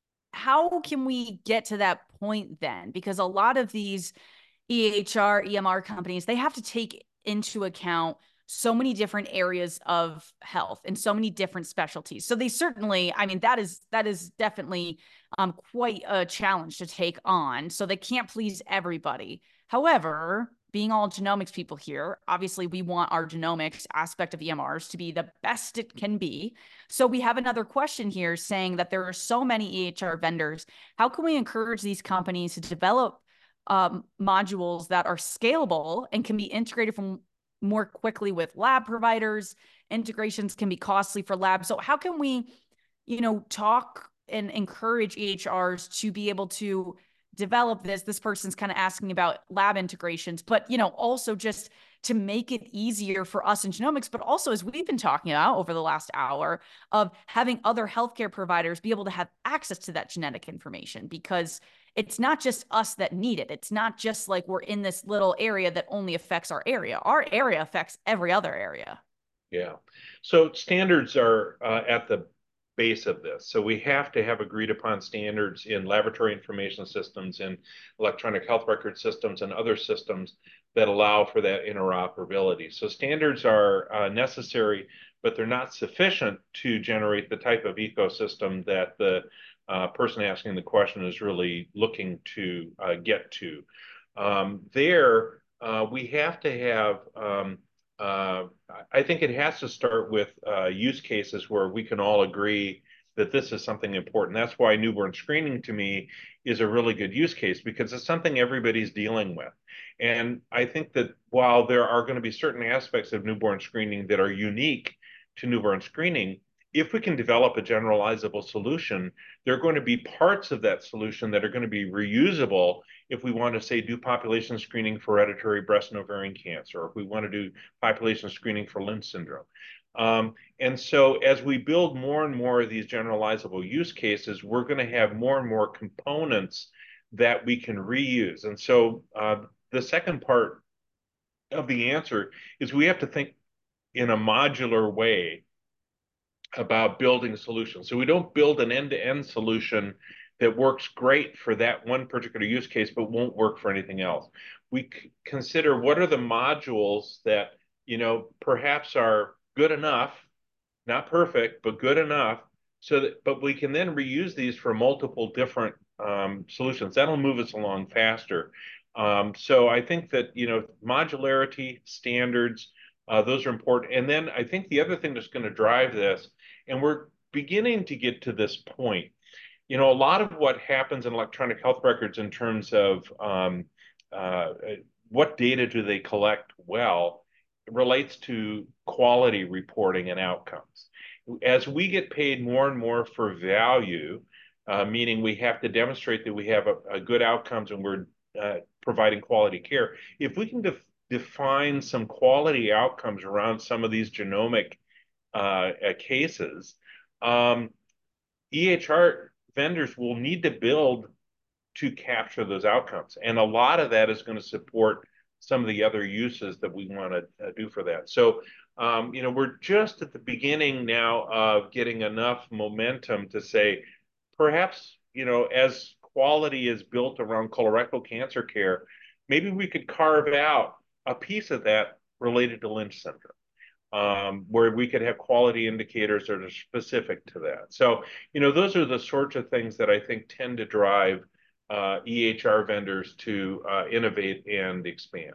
how can we get to that point then? Because a lot of these E H R, E M R companies, they have to take into account so many different areas of health and so many different specialties. So they certainly, I mean, that is that is definitely um, quite a challenge to take on. So they can't please everybody. However, being all genomics people here, obviously we want our genomics aspect of E M Rs to be the best it can be. So we have another question here saying that there are so many E H R vendors. How can we encourage these companies to develop um, modules that are scalable and can be integrated from more quickly with lab providers? Integrations can be costly for labs. So how can we, you know, talk and encourage E H Rs to be able to develop this? This person's kind of asking about lab integrations, but, you know, also just to make it easier for us in genomics, but also, as we've been talking about over the last hour, of having other healthcare providers be able to have access to that genetic information, because it's not just us that need it. It's not just like we're in this little area that only affects our area. Our area affects every other area. Yeah. So standards are uh, at the base of this. So we have to have agreed upon standards in laboratory information systems, in electronic health record systems, and other systems that allow for that interoperability. So standards are uh, necessary, but they're not sufficient to generate the type of ecosystem that the uh, person asking the question is really looking to uh, get to. Um, there, uh, we have to have um, uh, I think it has to start with uh, use cases where we can all agree that this is something important. That's why newborn screening to me is a really good use case, because it's something everybody's dealing with. And I think that while there are going to be certain aspects of newborn screening that are unique to newborn screening, if we can develop a generalizable solution, there are going to be parts of that solution that are going to be reusable if we want to, say, do population screening for hereditary breast and ovarian cancer, or if we want to do population screening for Lynch syndrome. Um, and so as we build more and more of these generalizable use cases, we're going to have more and more components that we can reuse. And so uh, the second part of the answer is we have to think in a modular way about building solutions. So we don't build an end-to-end solution that works great for that one particular use case, but won't work for anything else. We consider what are the modules that, you know, perhaps are good enough, not perfect, but good enough, so that, but we can then reuse these for multiple different um, solutions. That'll move us along faster. Um, so I think that, you know, modularity, standards, uh, those are important. And then I think the other thing that's going to drive this, and we're beginning to get to this point, you know, a lot of what happens in electronic health records in terms of um, uh, what data do they collect well relates to quality reporting and outcomes. As we get paid more and more for value, uh, meaning we have to demonstrate that we have a, a good outcomes and we're uh, providing quality care, if we can def define some quality outcomes around some of these genomic uh, uh, cases, um, E H R vendors will need to build to capture those outcomes. And a lot of that is going to support some of the other uses that we want to uh, do for that. So, um, you know, we're just at the beginning now of getting enough momentum to say, perhaps, you know, as quality is built around colorectal cancer care, maybe we could carve out a piece of that related to Lynch syndrome, um, where we could have quality indicators that are specific to that. So, you know, those are the sorts of things that I think tend to drive uh, E H R vendors to uh, innovate and expand.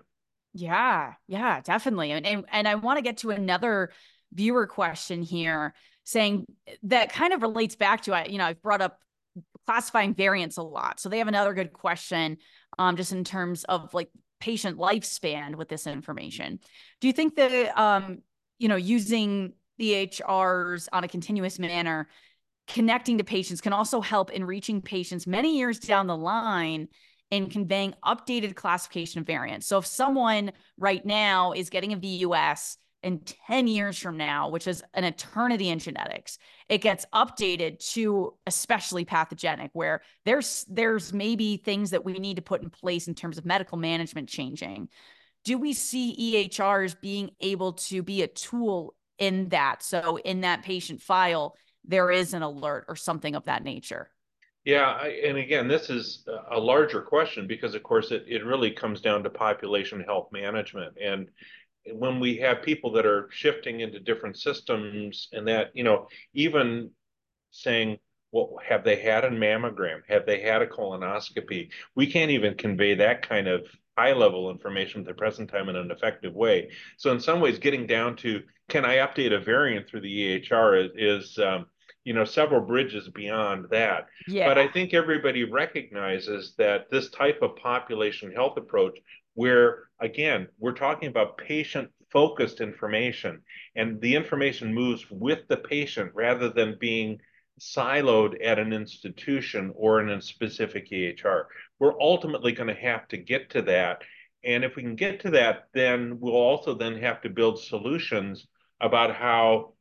Yeah, yeah, definitely. And and, and I want to get to another viewer question here saying that kind of relates back to, I, you know, I've brought up classifying variants a lot. So they have another good question, um, just in terms of like patient lifespan with this information. Do you think that, um, you know, using E H Rs on a continuous manner, connecting to patients can also help in reaching patients many years down the line and conveying updated classification of variants? So if someone right now is getting a V U S in ten years from now, which is an eternity in genetics, it gets updated to especially pathogenic, where there's there's maybe things that we need to put in place in terms of medical management changing. Do we see E H Rs being able to be a tool in that? So in that patient file, there is an alert or something of that nature. Yeah, I, and again, this is a larger question because, of course, it, it really comes down to population health management. And when we have people that are shifting into different systems and that, you know, even saying, well, have they had a mammogram? Have they had a colonoscopy? We can't even convey that kind of high level information at the present time in an effective way. So in some ways, getting down to, can I update a variant through the E H R is, is um, you know, several bridges beyond that. But I Yeah. think everybody recognizes that this type of population health approach, where again, we're talking about patient focused information, and the information moves with the patient rather than being siloed at an institution or in a specific E H R. We're ultimately going to have to get to that. And if we can get to that, then we'll also then have to build solutions about how,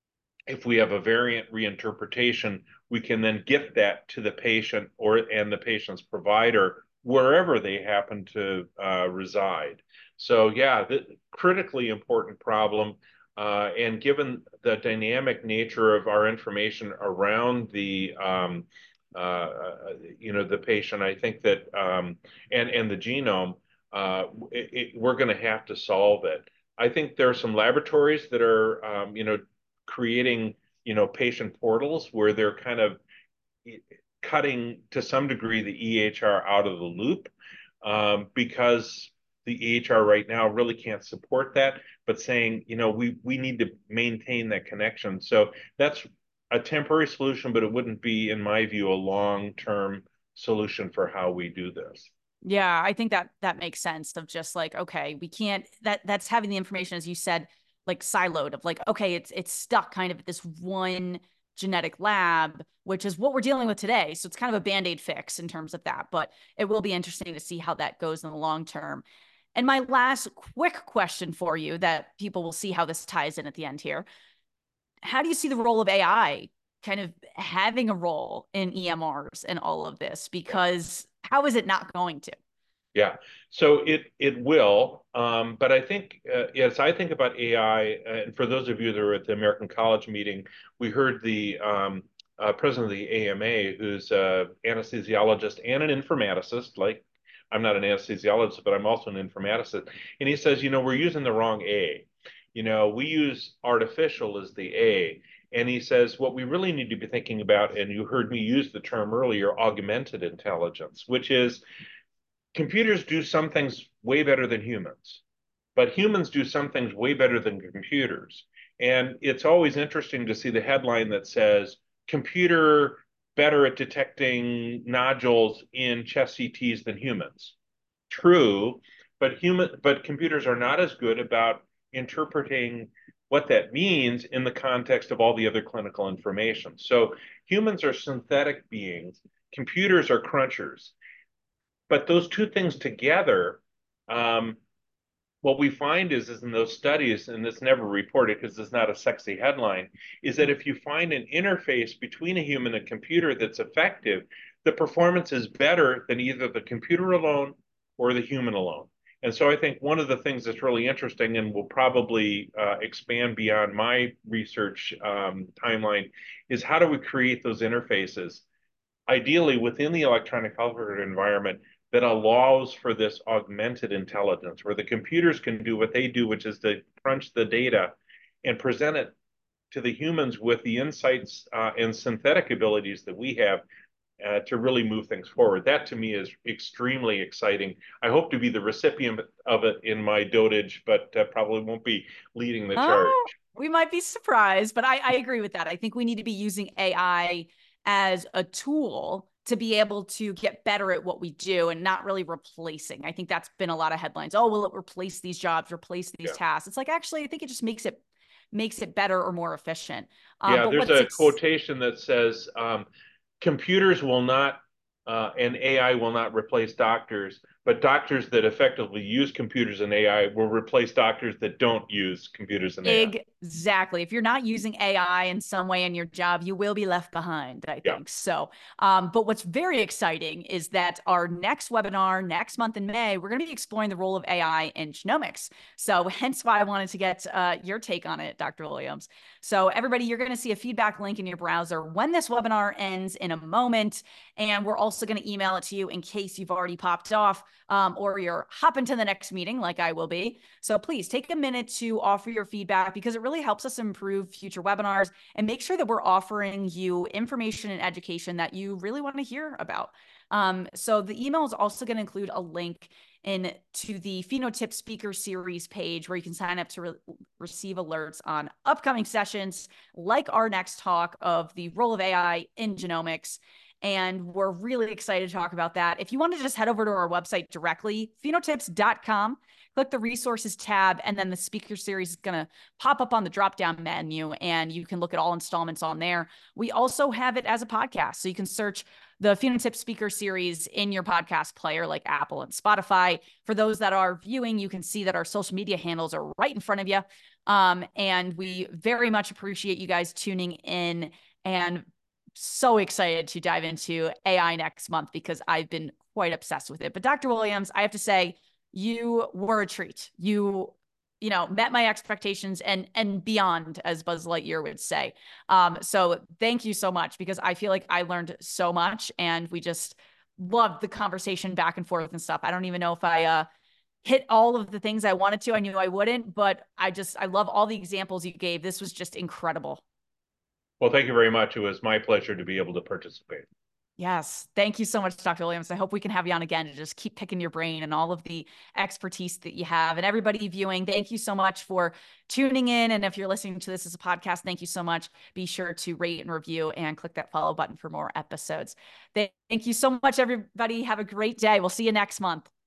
if we have a variant reinterpretation, we can then get that to the patient or and the patient's provider wherever they happen to uh, reside. So yeah, the critically important problem. Uh, and given the dynamic nature of our information around the um, uh, you know the patient, I think that um, and and the genome, uh, it, it, we're going to have to solve it. I think there are some laboratories that are um, you know creating, you know, patient portals where they're kind of cutting to some degree the E H R out of the loop, um, because the E H R right now really can't support that, but saying, you know, we we need to maintain that connection. So that's a temporary solution, but it wouldn't be, in my view, a long-term solution for how we do this. Yeah, I think that that makes sense of just like, okay, we can't that that's having the information, as you said, like siloed of like, okay, it's it's stuck kind of at this one genetic lab, which is what we're dealing with today. So it's kind of a band-aid fix in terms of that, but it will be interesting to see how that goes in the long term. And my last quick question for you that people will see how this ties in at the end here. How do you see the role of A I kind of having a role in E M Rs and all of this? Yeah. Because how is it not going to? Yeah, so it it will, um, but I think uh, as I think about A I, and for those of you that were at the American College meeting, we heard the um, uh, president of the A M A, who's an anesthesiologist and an informaticist. Like, I'm not an anesthesiologist, but I'm also an informaticist, and he says, you know, we're using the wrong A. You know, we use artificial as the A. And he says, what we really need to be thinking about, and you heard me use the term earlier, augmented intelligence, which is computers do some things way better than humans, but humans do some things way better than computers. And it's always interesting to see the headline that says, computer better at detecting nodules in chest C Ts than humans. True, but human but computers are not as good about interpreting what that means in the context of all the other clinical information. So humans are synthetic beings, computers are crunchers. But those two things together, um, what we find is, is in those studies, and it's never reported because it's not a sexy headline, is that if you find an interface between a human and computer that's effective, the performance is better than either the computer alone or the human alone. And so I think one of the things that's really interesting and will probably uh, expand beyond my research um, timeline is how do we create those interfaces, ideally within the electronic health record environment, that allows for this augmented intelligence, where the computers can do what they do, which is to crunch the data and present it to the humans with the insights uh, and synthetic abilities that we have uh, to really move things forward. That to me is extremely exciting. I hope to be the recipient of it in my dotage, but uh, probably won't be leading the charge. Oh, we might be surprised, but I, I agree with that. I think we need to be using A I as a tool to be able to get better at what we do and not really replacing. I think that's been a lot of headlines. Oh, will it replace these jobs, replace these Yeah. tasks? It's like, actually, I think it just makes it makes it better or more efficient. Um, Yeah, but there's what's a ex- quotation that says um, computers will not uh, and A I will not replace doctors, but doctors that effectively use computers and A I will replace doctors that don't use computers and A I. Exactly. If you're not using A I in some way in your job, you will be left behind, I Yeah. think. So, um, but what's very exciting is that our next webinar next month in May, we're going to be exploring the role of A I in genomics. So hence why I wanted to get uh, your take on it, Doctor Williams. So everybody, you're going to see a feedback link in your browser when this webinar ends in a moment. And we're also going to email it to you in case you've already popped off um, or you're hopping to the next meeting like I will be. So please take a minute to offer your feedback because it really helps us improve future webinars and make sure that we're offering you information and education that you really want to hear about. Um, so the email is also going to include a link in to the Phenotyp Speaker Series page where you can sign up to re receive alerts on upcoming sessions like our next talk of the role of A I in genomics. And we're really excited to talk about that. If you want to just head over to our website directly, phenotyps dot com, click the resources tab, and then the speaker series is going to pop up on the drop down menu, and you can look at all installments on there. We also have it as a podcast. So you can search the Phenotyp Speaker Series in your podcast player like Apple and Spotify. For those that are viewing, you can see that our social media handles are right in front of you. Um, and we very much appreciate you guys tuning in, and so excited to dive into A I next month because I've been quite obsessed with it. But Doctor Williams, I have to say, you were a treat. You, you know, met my expectations and and beyond, as Buzz Lightyear would say. Um, so thank you so much because I feel like I learned so much, and we just loved the conversation back and forth and stuff. I don't even know if I uh, hit all of the things I wanted to. I knew I wouldn't, but I just I love all the examples you gave. This was just incredible. Well, thank you very much. It was my pleasure to be able to participate. Yes. Thank you so much, Doctor Williams. I hope we can have you on again to just keep picking your brain and all of the expertise that you have. And everybody viewing, thank you so much for tuning in. And if you're listening to this as a podcast, thank you so much. Be sure to rate and review and click that follow button for more episodes. Thank you so much, everybody. Have a great day. We'll see you next month.